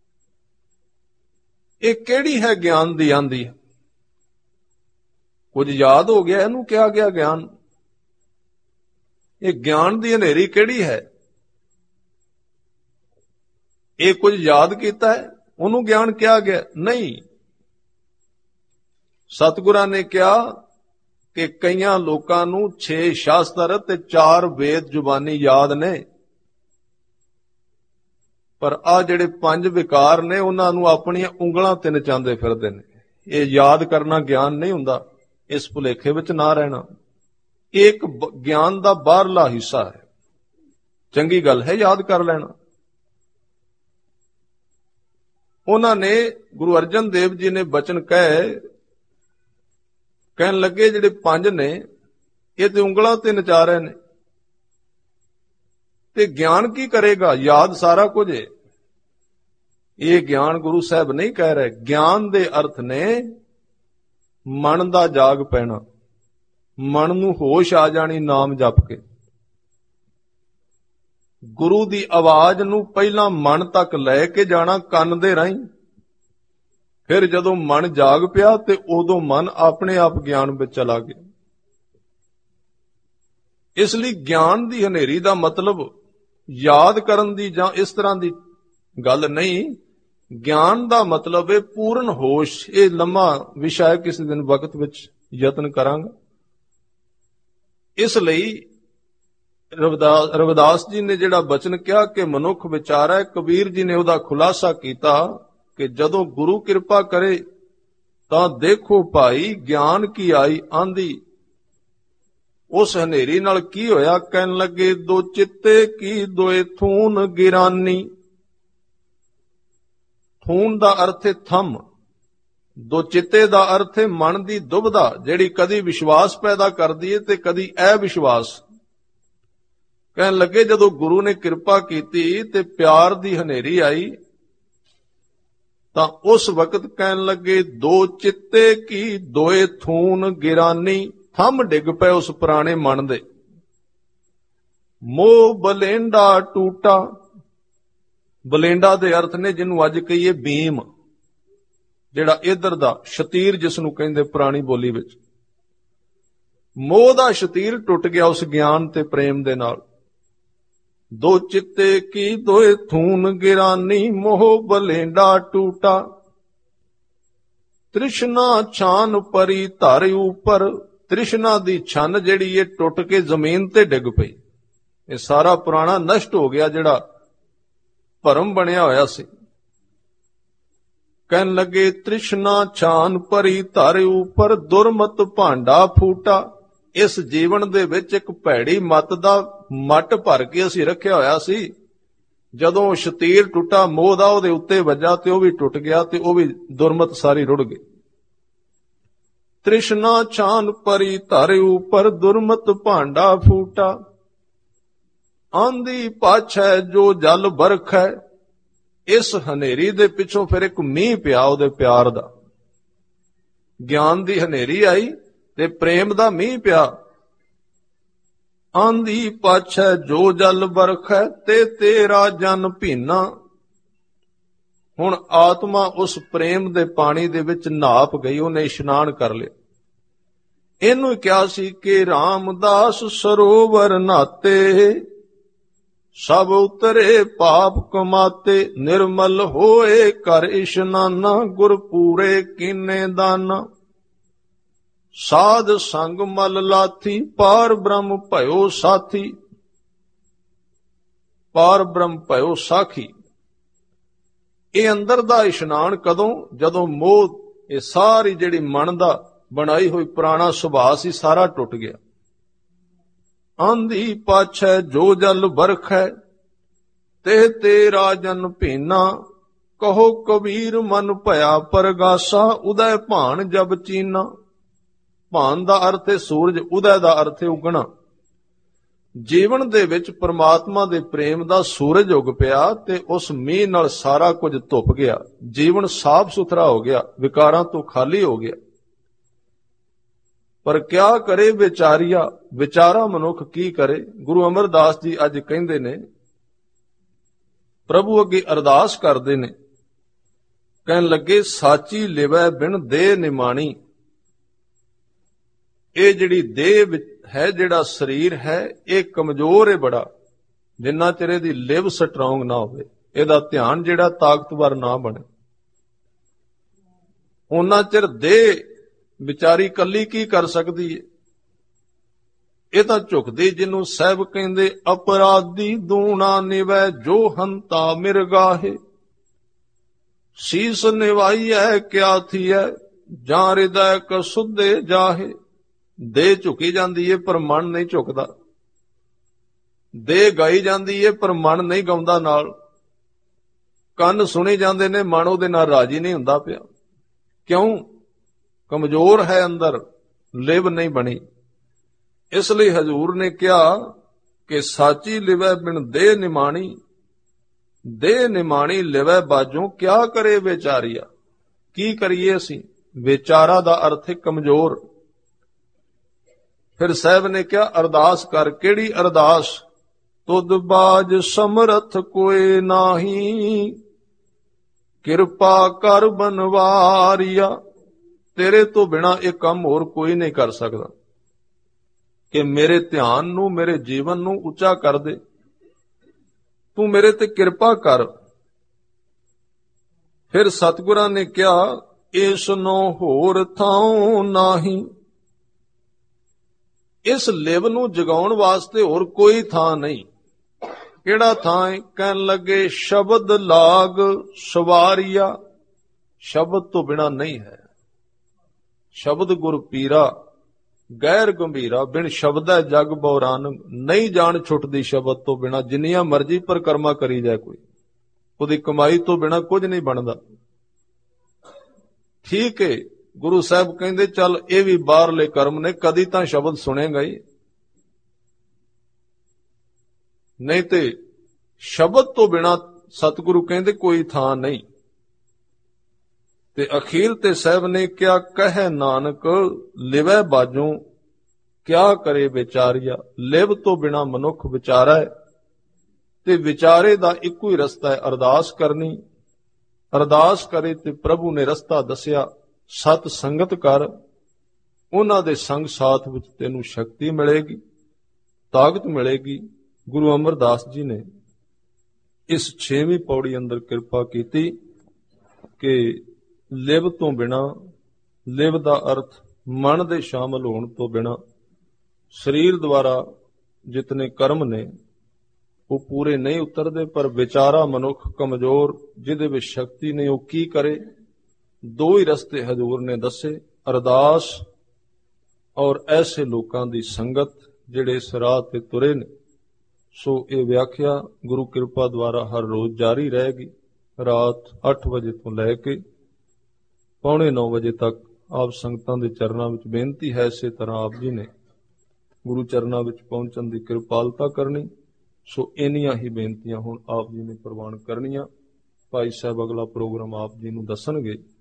ਇਹ ਕਿਹੜੀ ਹੈ ਗਿਆਨ ਦੀ ਆਂਧੀ? ਕੁਝ ਯਾਦ ਹੋ ਗਿਆ, ਇਹਨੂੰ ਕਿਹਾ ਗਿਆ ਗਿਆਨ। ਇਹ ਗਿਆਨ ਦੀ ਹਨੇਰੀ ਕਿਹੜੀ ਹੈ? ਇਹ ਕੁਝ ਯਾਦ ਕੀਤਾ ਹੈ, ਉਹਨੂੰ ਗਿਆਨ ਕਿਹਾ ਗਿਆ? ਨਹੀਂ। ਸਤਿਗੁਰਾਂ ਨੇ ਕਿਹਾ ਕਿ ਕਈਆਂ ਲੋਕਾਂ ਨੂੰ ਛੇ ਸ਼ਾਸਤਰ ਤੇ ਚਾਰ ਵੇਦ ਜ਼ੁਬਾਨੀ ਯਾਦ ਨੇ, ਪਰ ਆ ਜਿਹੜੇ ਪੰਜ ਵਿਕਾਰ ਨੇ ਉਹਨਾਂ ਨੂੰ ਆਪਣੀਆਂ ਉਂਗਲਾਂ ਤੇ ਨਚਾਉਂਦੇ ਫਿਰਦੇ ਨੇ। ਇਹ ਯਾਦ ਕਰਨਾ ਗਿਆਨ ਨਹੀਂ ਹੁੰਦਾ। ਇਸ ਭੁਲੇਖੇ ਵਿੱਚ ਨਾ ਰਹਿਣਾ। ਇਹ ਇੱਕ ਗਿਆਨ ਦਾ ਬਾਹਰਲਾ ਹਿੱਸਾ ਹੈ। ਚੰਗੀ ਗੱਲ ਹੈ ਯਾਦ ਕਰ ਲੈਣਾ। ਉਹਨਾਂ ਨੇ, ਗੁਰੂ ਅਰਜਨ ਦੇਵ ਜੀ ਨੇ ਬਚਨ ਕਹੇ, ਕਹਿਣ ਲੱਗੇ ਜਿਹੜੇ ਪੰਜ ਨੇ ਇਹ ਤੇ ਉਂਗਲਾਂ ਤੇ ਨਚਾ ਰਹੇ ਨੇ, ਤੇ ਗਿਆਨ ਕੀ ਕਰੇਗਾ? ਯਾਦ ਸਾਰਾ ਕੁਝ ਹੈ। ਇਹ ਗਿਆਨ ਗੁਰੂ ਸਾਹਿਬ ਨਹੀਂ ਕਹਿ ਰਹੇ। ਗਿਆਨ ਦੇ ਅਰਥ ਨੇ ਮਨ ਦਾ ਜਾਗ ਪੈਣਾ, ਮਨ ਨੂੰ ਹੋਸ਼ ਆ ਜਾਣੀ ਨਾਮ ਜਪ ਕੇ। ਗੁਰੂ ਦੀ ਆਵਾਜ਼ ਨੂੰ ਪਹਿਲਾਂ ਮਨ ਤੱਕ ਲੈ ਕੇ ਜਾਣਾ ਕੰਨ ਦੇ ਰਾਹੀਂ, ਫਿਰ ਜਦੋਂ ਮਨ ਜਾਗ ਪਿਆ ਤੇ ਉਦੋਂ ਮਨ ਆਪਣੇ ਆਪ ਗਿਆਨ ਵਿੱਚ ਚਲਾ ਗਿਆ। ਇਸ ਲਈ ਗਿਆਨ ਦੀ ਹਨੇਰੀ ਦਾ ਮਤਲਬ ਯਾਦ ਕਰਨ ਦੀ ਜਾਂ ਇਸ ਤਰ੍ਹਾਂ ਦੀ ਗੱਲ ਨਹੀਂ। ਗਿਆਨ ਦਾ ਮਤਲਬ ਹੈ ਪੂਰਨ ਹੋਸ਼। ਇਹ ਲੰਮਾ ਵਿਸ਼ਾ ਹੈ, ਕਿਸੇ ਦਿਨ ਵਕਤ ਵਿੱਚ ਯਤਨ ਕਰਾਂਗਾ। ਇਸ ਲਈ ਰਵਿਦਾਸ ਰਵਿਦਾਸ ਜੀ ਨੇ ਜਿਹੜਾ ਬਚਨ ਕਿਹਾ ਕਿ ਮਨੁੱਖ ਵਿਚਾਰੈ, ਕਬੀਰ ਜੀ ਨੇ ਉਹਦਾ ਖੁਲਾਸਾ ਕੀਤਾ ਕਿ ਜਦੋਂ ਗੁਰੂ ਕਿਰਪਾ ਕਰੇ ਤਾਂ ਦੇਖੋ ਭਾਈ ਗਿਆਨ ਕੀ ਆਈ ਆਂਦੀ। ਉਸ ਹਨੇਰੀ ਨਾਲ ਕੀ ਹੋਇਆ? ਕਹਿਣ ਲੱਗੇ, ਦੋ ਚਿੱਤੇ ਕੀ ਦੋਏ ਥੂਨ ਗਿਰਾਨੀ। ਥੂਨ ਦਾ ਅਰਥ ਹੈ ਥੰਮ, ਦੋ ਚਿੱਤੇ ਦਾ ਅਰਥ ਹੈ ਮਨ ਦੀ ਦੁਬਧਾ, ਜਿਹੜੀ ਕਦੀ ਵਿਸ਼ਵਾਸ ਪੈਦਾ ਕਰਦੀ ਹੈ ਤੇ ਕਦੀ ਅਵਿਸ਼ਵਾਸ। ਕਹਿਣ ਲੱਗੇ ਜਦੋਂ ਗੁਰੂ ਨੇ ਕਿਰਪਾ ਕੀਤੀ ਤੇ ਪਿਆਰ ਦੀ ਹਨੇਰੀ ਆਈ ਤਾਂ ਉਸ ਵਕਤ ਕਹਿਣ ਲੱਗੇ, ਦੋ ਚਿੱਤੇ ਕੀ ਦੋਏ ਥੂਨ ਗਿਰਾਨੀ। ਥੰਮ ਡਿੱਗ ਪਏ ਉਸ ਪੁਰਾਣੇ ਮਨ ਦੇ। ਮੋਹ ਬਲੇਂਡਾ ਟੂਟਾ। ਬਲੇਂਡਾ ਦੇ ਅਰਥ ਨੇ ਜਿਹਨੂੰ ਅੱਜ ਕਹੀਏ ਬੀਮ, ਜਿਹੜਾ ਇਧਰ ਦਾ ਸ਼ਤੀਰ ਜਿਸ ਨੂੰ ਕਹਿੰਦੇ ਪੁਰਾਣੀ ਬੋਲੀ ਵਿੱਚ। ਮੋਹ ਦਾ ਸ਼ਤੀਰ ਟੁੱਟ ਗਿਆ ਉਸ ਗਿਆਨ ਤੇ ਪ੍ਰੇਮ ਦੇ ਨਾਲ। ਦੋ ਚਿੱਤੇ ਕੀ ਦੋਏ ਥੂਨ ਗਿਰਾਨੀ, ਮੋਹ ਬਲੇਂਡਾ ਟੂਟਾ। ਤ੍ਰਿਸ਼ਨਾ ਛਾਨ ਪਰੀ ਧਰ ਉਪਰ। ਤ੍ਰਿਸ਼ਨਾ ਦੀ ਛੰਨ ਜਿਹੜੀ ਇਹ ਟੁੱਟ ਕੇ ਜ਼ਮੀਨ ਤੇ ਡਿੱਗ ਪਈ। ਇਹ ਸਾਰਾ ਪੁਰਾਣਾ ਨਸ਼ਟ ਹੋ ਗਿਆ ਜਿਹੜਾ ਭਰਮ ਬਣਿਆ ਹੋਇਆ ਸੀ। ਕਹਿਣ ਲੱਗੇ, ਤ੍ਰਿਸ਼ਨਾ ਛਾਨ ਪਰੀ ਧਰ ਉਪਰ, ਦੁਰਮਤ ਭਾਂਡਾ ਫੂਟਾ। ਇਸ ਜੀਵਨ ਦੇ ਵਿੱਚ ਇੱਕ ਭੈੜੀ ਮੱਤ ਦਾ ਮੱਟ ਭਰ ਕੇ ਅਸੀਂ ਰੱਖਿਆ ਹੋਇਆ ਸੀ। ਜਦੋਂ ਸ਼ਤੀਰ ਟੁੱਟਾ ਮੋਹ ਦਾ, ਉਹਦੇ ਉੱਤੇ ਵੱਜਾ ਤੇ ਉਹ ਵੀ ਟੁੱਟ ਗਿਆ ਤੇ ਉਹ ਵੀ ਦੁਰਮਤ ਸਾਰੀ ਰੁੜ ਗਈ। ਤ੍ਰਿਸ਼ਨਾ ਛਾਨ ਪਰੀ ਧਰ ਉਪਰ, ਦੁਰਮਤ ਭਾਂਡਾ ਫੂਟਾ। ਆਂਦੀ ਪਾਛੈ ਜੋ ਜਲ ਬਰਖੈ। ਇਸ ਹਨੇਰੀ ਦੇ ਪਿੱਛੋਂ ਫਿਰ ਇੱਕ ਮੀਂਹ ਪਿਆ ਉਹਦੇ ਪਿਆਰ ਦਾ। ਗਿਆਨ ਦੀ ਹਨੇਰੀ ਆਈ ਤੇ ਪ੍ਰੇਮ ਦਾ ਮੀਂਹ ਪਿਆ। ਆਂਦੀ ਪਾਛੈ ਜੋ ਜਲ ਬਰਖੈ, ਤੇ ਤੇਰਾ ਜਨ ਭੀਨਾ। ਹੁਣ ਆਤਮਾ ਉਸ ਪ੍ਰੇਮ ਦੇ ਪਾਣੀ ਦੇ ਵਿੱਚ ਨਾਪ ਗਈ, ਉਹਨੇ ਇਸ਼ਨਾਨ ਕਰ ਲਿਆ। ਇਹਨੂੰ ਕਿਹਾ ਸੀ ਕਿ ਰਾਮਦਾਸ ਸਰੋਵਰ ਨਾਤੇ, ਸਭ ਉਤਰੇ ਪਾਪ ਕਮਾਤੇ। ਨਿਰਮਲ ਹੋਏ ਕਰ ਇਸ਼ਨਾਨਾ, ਗੁਰ ਪੂਰੇ ਕੀਨੇ ਦਾਨਾ। ਸਾਧ ਸੰਗ ਮਲ ਲਾਥੀ, ਪਾਰ ਬ੍ਰਹਮ ਭਇਓ ਸਾਥੀ। ਪਾਰ ਬ੍ਰਹਮ ਭਇਓ ਸਾਖੀ। ਇਹ ਅੰਦਰ ਦਾ ਇਸ਼ਨਾਨ ਕਦੋਂ? ਜਦੋਂ ਮੋਹ, ਇਹ ਸਾਰੀ ਜਿਹੜੀ ਮਨ ਦਾ ਬਣਾਈ ਹੋਈ ਪੁਰਾਣਾ ਸੁਭਾਅ ਸੀ, ਸਾਰਾ ਟੁੱਟ ਗਿਆ। ਆਂਦੀ ਪਾਛੈ ਜੋ ਜਲ ਬਰਖੈ, ਤੇ ਤੇ ਰਾਜਨ ਭੀਨਾ, ਕਹੋ ਕਬੀਰ ਮਨ ਭਇਆ ਪਰਗਾਸਾ, ਉਦੈ ਭਾਨ ਜਬ ਚੀਨਾ। ਭਾਨ ਦਾ ਅਰਥ ਹੈ ਸੂਰਜ, ਉਦੈ ਦਾ ਅਰਥ ਹੈ ਉਗਣਾ। ਜੀਵਨ ਦੇ ਵਿੱਚ ਪ੍ਰਮਾਤਮਾ ਦੇ ਪ੍ਰੇਮ ਦਾ ਸੂਰਜ ਉਗ ਪਿਆ ਤੇ ਉਸ ਮੀਂਹ ਨਾਲ ਸਾਰਾ ਕੁਝ ਧੁੱਪ ਗਿਆ। ਜੀਵਨ ਸਾਫ਼ ਸੁਥਰਾ ਹੋ ਗਿਆ, ਵਿਕਾਰਾਂ ਤੋਂ ਖਾਲੀ ਹੋ ਗਿਆ। ਪਰ ਕਿਆ ਕਰੇ ਵਿਚਾਰੀਆ, ਵਿਚਾਰਾ ਮਨੁੱਖ ਕੀ ਕਰੇ। ਗੁਰੂ ਅਮਰਦਾਸ ਜੀ ਅੱਜ ਕਹਿੰਦੇ ਨੇ, ਪ੍ਰਭੂ ਅੱਗੇ ਅਰਦਾਸ ਕਰਦੇ ਨੇ, ਕਹਿਣ ਲੱਗੇ ਸਾਚੀ ਲਿਵੈ ਬਿਨ ਦੇਹ ਨਿਮਾਣੀ। ਇਹ ਜਿਹੜੀ ਦੇਹ ਹੈ, ਜਿਹੜਾ ਸਰੀਰ ਹੈ, ਇਹ ਕਮਜ਼ੋਰ ਹੈ ਬੜਾ। ਜਿੰਨਾ ਚਿਰ ਇਹਦੀ ਲਿਵ ਸਟਰੋਂਗ ਨਾ ਹੋਵੇ, ਇਹਦਾ ਧਿਆਨ ਜਿਹੜਾ ਤਾਕਤਵਰ ਨਾ ਬਣੇ, ਉਹਨਾਂ ਚਿਰ ਦੇਹ ਵਿਚਾਰੀ ਕੱਲੀ ਕੀ ਕਰ ਸਕਦੀ ਹੈ। ਇਹ ਤਾਂ ਝੁਕਦੀ, ਜਿਹਨੂੰ ਸਾਹਿਬ ਕਹਿੰਦੇ ਅਪਰਾਧੀ ਦੂਣਾ ਨਿਵੈ, ਜੋ ਹੰਤਾ ਮਿਰਗਾਹੇ। ਸੀਸ ਨਿਵਾਈਐ ਕਿਆ ਥੀਐ, ਜਾਂ ਹਿਰਦੈ ਕਸੁੱਧੇ ਜਾਹੇ। ਦੇਹ ਝੁਕੀ ਜਾਂਦੀ ਏ ਪਰ ਮਨ ਨਹੀਂ ਝੁਕਦਾ। ਦੇਹ ਗਾਈ ਜਾਂਦੀ ਏ ਪਰ ਮਨ ਨਹੀਂ ਗਾਉਂਦਾ ਨਾਲ। ਕੰਨ ਸੁਣੇ ਜਾਂਦੇ ਨੇ, ਮਨ ਉਹਦੇ ਨਾਲ ਰਾਜੀ ਨਹੀਂ ਹੁੰਦਾ ਪਿਆ। ਕਿਉਂ? ਕਮਜ਼ੋਰ ਹੈ ਅੰਦਰ, ਲਿਵ ਨਹੀਂ ਬਣੀ। ਇਸ ਲਈ ਹਜ਼ੂਰ ਨੇ ਕਿਹਾ ਕਿ ਸਾਚੀ ਲਿਵੈ ਬਿਨ ਦੇਹ ਨਿਮਾਣੀ। ਦੇਹ ਨਿਮਾਣੀ ਲਿਵੈ ਬਾਝੋਂ, ਕਿਆ ਕਰੇ ਵਿਚਾਰੀਆ। ਕੀ ਕਰੀਏ ਅਸੀਂ? ਵਿਚਾਰਾ ਦਾ ਅਰਥ ਹੈ ਕਮਜ਼ੋਰ। ਫਿਰ ਸਾਹਿਬ ਨੇ ਕਿਹਾ ਅਰਦਾਸ ਕਰ। ਕਿਹੜੀ ਅਰਦਾਸ? ਤੁਧ ਬਾਝ ਸਮਰਥ ਕੋਏ ਨਾਹੀ, ਕਿਰਪਾ ਕਰ ਬਨਵਾਰੀਆ। ਤੇਰੇ ਤੋਂ ਬਿਨਾ ਇਹ ਕੰਮ ਹੋਰ ਕੋਈ ਨਹੀਂ ਕਰ ਸਕਦਾ ਕਿ ਮੇਰੇ ਧਿਆਨ ਨੂੰ, ਮੇਰੇ ਜੀਵਨ ਨੂੰ ਉੱਚਾ ਕਰ ਦੇ। ਤੂੰ ਮੇਰੇ ਤੇ ਕਿਰਪਾ ਕਰ। ਫਿਰ ਸਤਿਗੁਰਾਂ ਨੇ ਕਿਹਾ ਇਸ ਨੂੰ ਹੋਰ ਥਾਉ ਨਾਹੀ। ਇਸ ਲਿਵ ਨੂੰ ਜਗਾਉਣ ਵਾਸਤੇ ਹੋਰ ਕੋਈ ਥਾਂ ਨਹੀਂ। ਕਿਹੜਾ ਥਾਂ ਹੈ? ਕਹਿਣ ਲੱਗੇ ਸ਼ਬਦ ਲਾਗ ਸਵਾਰੀਆ। ਸ਼ਬਦ ਤੋਂ ਬਿਨਾ ਨਹੀਂ ਹੈ। ਸ਼ਬਦ ਗੁਰ ਪੀਰਾ ਗੈਰ ਗੰਭੀਰਾ, ਬਿਨ ਸ਼ਬਦੈ ਜਗ ਬਉਰਾਨ। ਨਹੀਂ ਜਾਣ ਛੁੱਟਦੀ ਸ਼ਬਦ ਤੋਂ ਬਿਨਾ। ਜਿੰਨੀਆਂ ਮਰਜ਼ੀ ਪਰਕਰਮਾ ਕਰੀ ਜਾਏ ਕੋਈ, ਉਹਦੀ ਕਮਾਈ ਤੋਂ ਬਿਨਾ ਕੁਝ ਨਹੀਂ ਬਣਦਾ। ਠੀਕ ਹੈ, ਗੁਰੂ ਸਾਹਿਬ ਕਹਿੰਦੇ ਚੱਲ ਇਹ ਵੀ ਬਾਹਰਲੇ ਕਰਮ ਨੇ, ਕਦੀ ਤਾਂ ਸ਼ਬਦ ਸੁਣੇਗਾ ਹੀ। ਨਹੀਂ ਤੇ ਸ਼ਬਦ ਤੋਂ ਬਿਨਾ ਸਤਿਗੁਰੂ ਕਹਿੰਦੇ ਕੋਈ ਥਾਂ ਨਹੀਂ। ਤੇ ਅਖੀਰ ਤੇ ਸਾਹਿਬ ਨੇ ਕਿਹਾ ਕਹਿ ਨਾਨਕ ਲਿਵੈ ਬਾਝੋਂ, ਕਿਆ ਕਰੇ ਵਿਚਾਰੀਆ। ਲਿਵ ਤੋਂ ਬਿਨਾ ਮਨੁੱਖ ਵਿਚਾਰਾ ਹੈ ਤੇ ਵਿਚਾਰੇ ਦਾ ਇੱਕੋ ਹੀ ਰਸਤਾ ਹੈ, ਅਰਦਾਸ ਕਰਨੀ। ਅਰਦਾਸ ਕਰੇ ਤੇ ਪ੍ਰਭੂ ਨੇ ਰਸਤਾ ਦੱਸਿਆ। ਸਤ ਸੰਗਤ ਕਰ, ਉਹਨਾਂ ਦੇ ਸੰਗ ਸਾਥ ਵਿੱਚ ਤੈਨੂੰ ਸ਼ਕਤੀ ਮਿਲੇਗੀ, ਤਾਕਤ ਮਿਲੇਗੀ। ਗੁਰੂ ਅਮਰਦਾਸ ਜੀ ਨੇ ਇਸ ਛੇਵੀਂ ਪੌੜੀ ਅੰਦਰ ਕਿਰਪਾ ਕੀਤੀ ਕਿ ਲਿਵ ਤੋਂ ਬਿਨਾ, ਲਿਵ ਦਾ ਅਰਥ ਮਨ ਦੇ ਸ਼ਾਮਲ ਹੋਣ ਤੋਂ ਬਿਨਾ, ਸਰੀਰ ਦੁਆਰਾ ਜਿਤਨੇ ਕਰਮ ਨੇ ਉਹ ਪੂਰੇ ਨਹੀਂ ਉਤਰਦੇ। ਪਰ ਵਿਚਾਰਾ ਮਨੁੱਖ ਕਮਜ਼ੋਰ, ਜਿਹਦੇ ਵਿੱਚ ਸ਼ਕਤੀ ਨਹੀਂ, ਉਹ ਕੀ ਕਰੇ? ਦੋ ਹੀ ਰਸਤੇ ਹਜ਼ੂਰ ਨੇ ਦੱਸੇ, ਅਰਦਾਸ ਔਰ ਐਸੇ ਲੋਕਾਂ ਦੀ ਸੰਗਤ ਜਿਹੜੇ ਇਸ ਰਾਹ ਤੇ ਤੁਰੇ ਨੇ। ਸੋ ਇਹ ਵਿਆਖਿਆ ਗੁਰੂ ਕਿਰਪਾ ਦੁਆਰਾ ਹਰ ਰੋਜ਼ ਜਾਰੀ ਰਹੇਗੀ। ਰਾਤ ਅੱਠ ਵਜੇ ਤੋਂ ਲੈ ਕੇ ਪੌਣੇ ਨੌ ਵਜੇ ਤੱਕ ਆਪ ਸੰਗਤਾਂ ਦੇ ਚਰਨਾਂ ਵਿੱਚ ਬੇਨਤੀ ਹੈ, ਇਸੇ ਤਰ੍ਹਾਂ ਆਪ ਜੀ ਨੇ ਗੁਰੂ ਚਰਨਾਂ ਵਿੱਚ ਪਹੁੰਚਣ ਦੀ ਕਿਰਪਾਲਤਾ ਕਰਨੀ। ਸੋ ਇੰਨੀਆਂ ਹੀ ਬੇਨਤੀਆਂ ਹੁਣ ਆਪ ਜੀ ਨੇ ਪ੍ਰਵਾਨ ਕਰਨੀਆਂ। ਭਾਈ ਸਾਹਿਬ ਅਗਲਾ ਪ੍ਰੋਗਰਾਮ ਆਪ ਜੀ ਨੂੰ ਦੱਸਣਗੇ।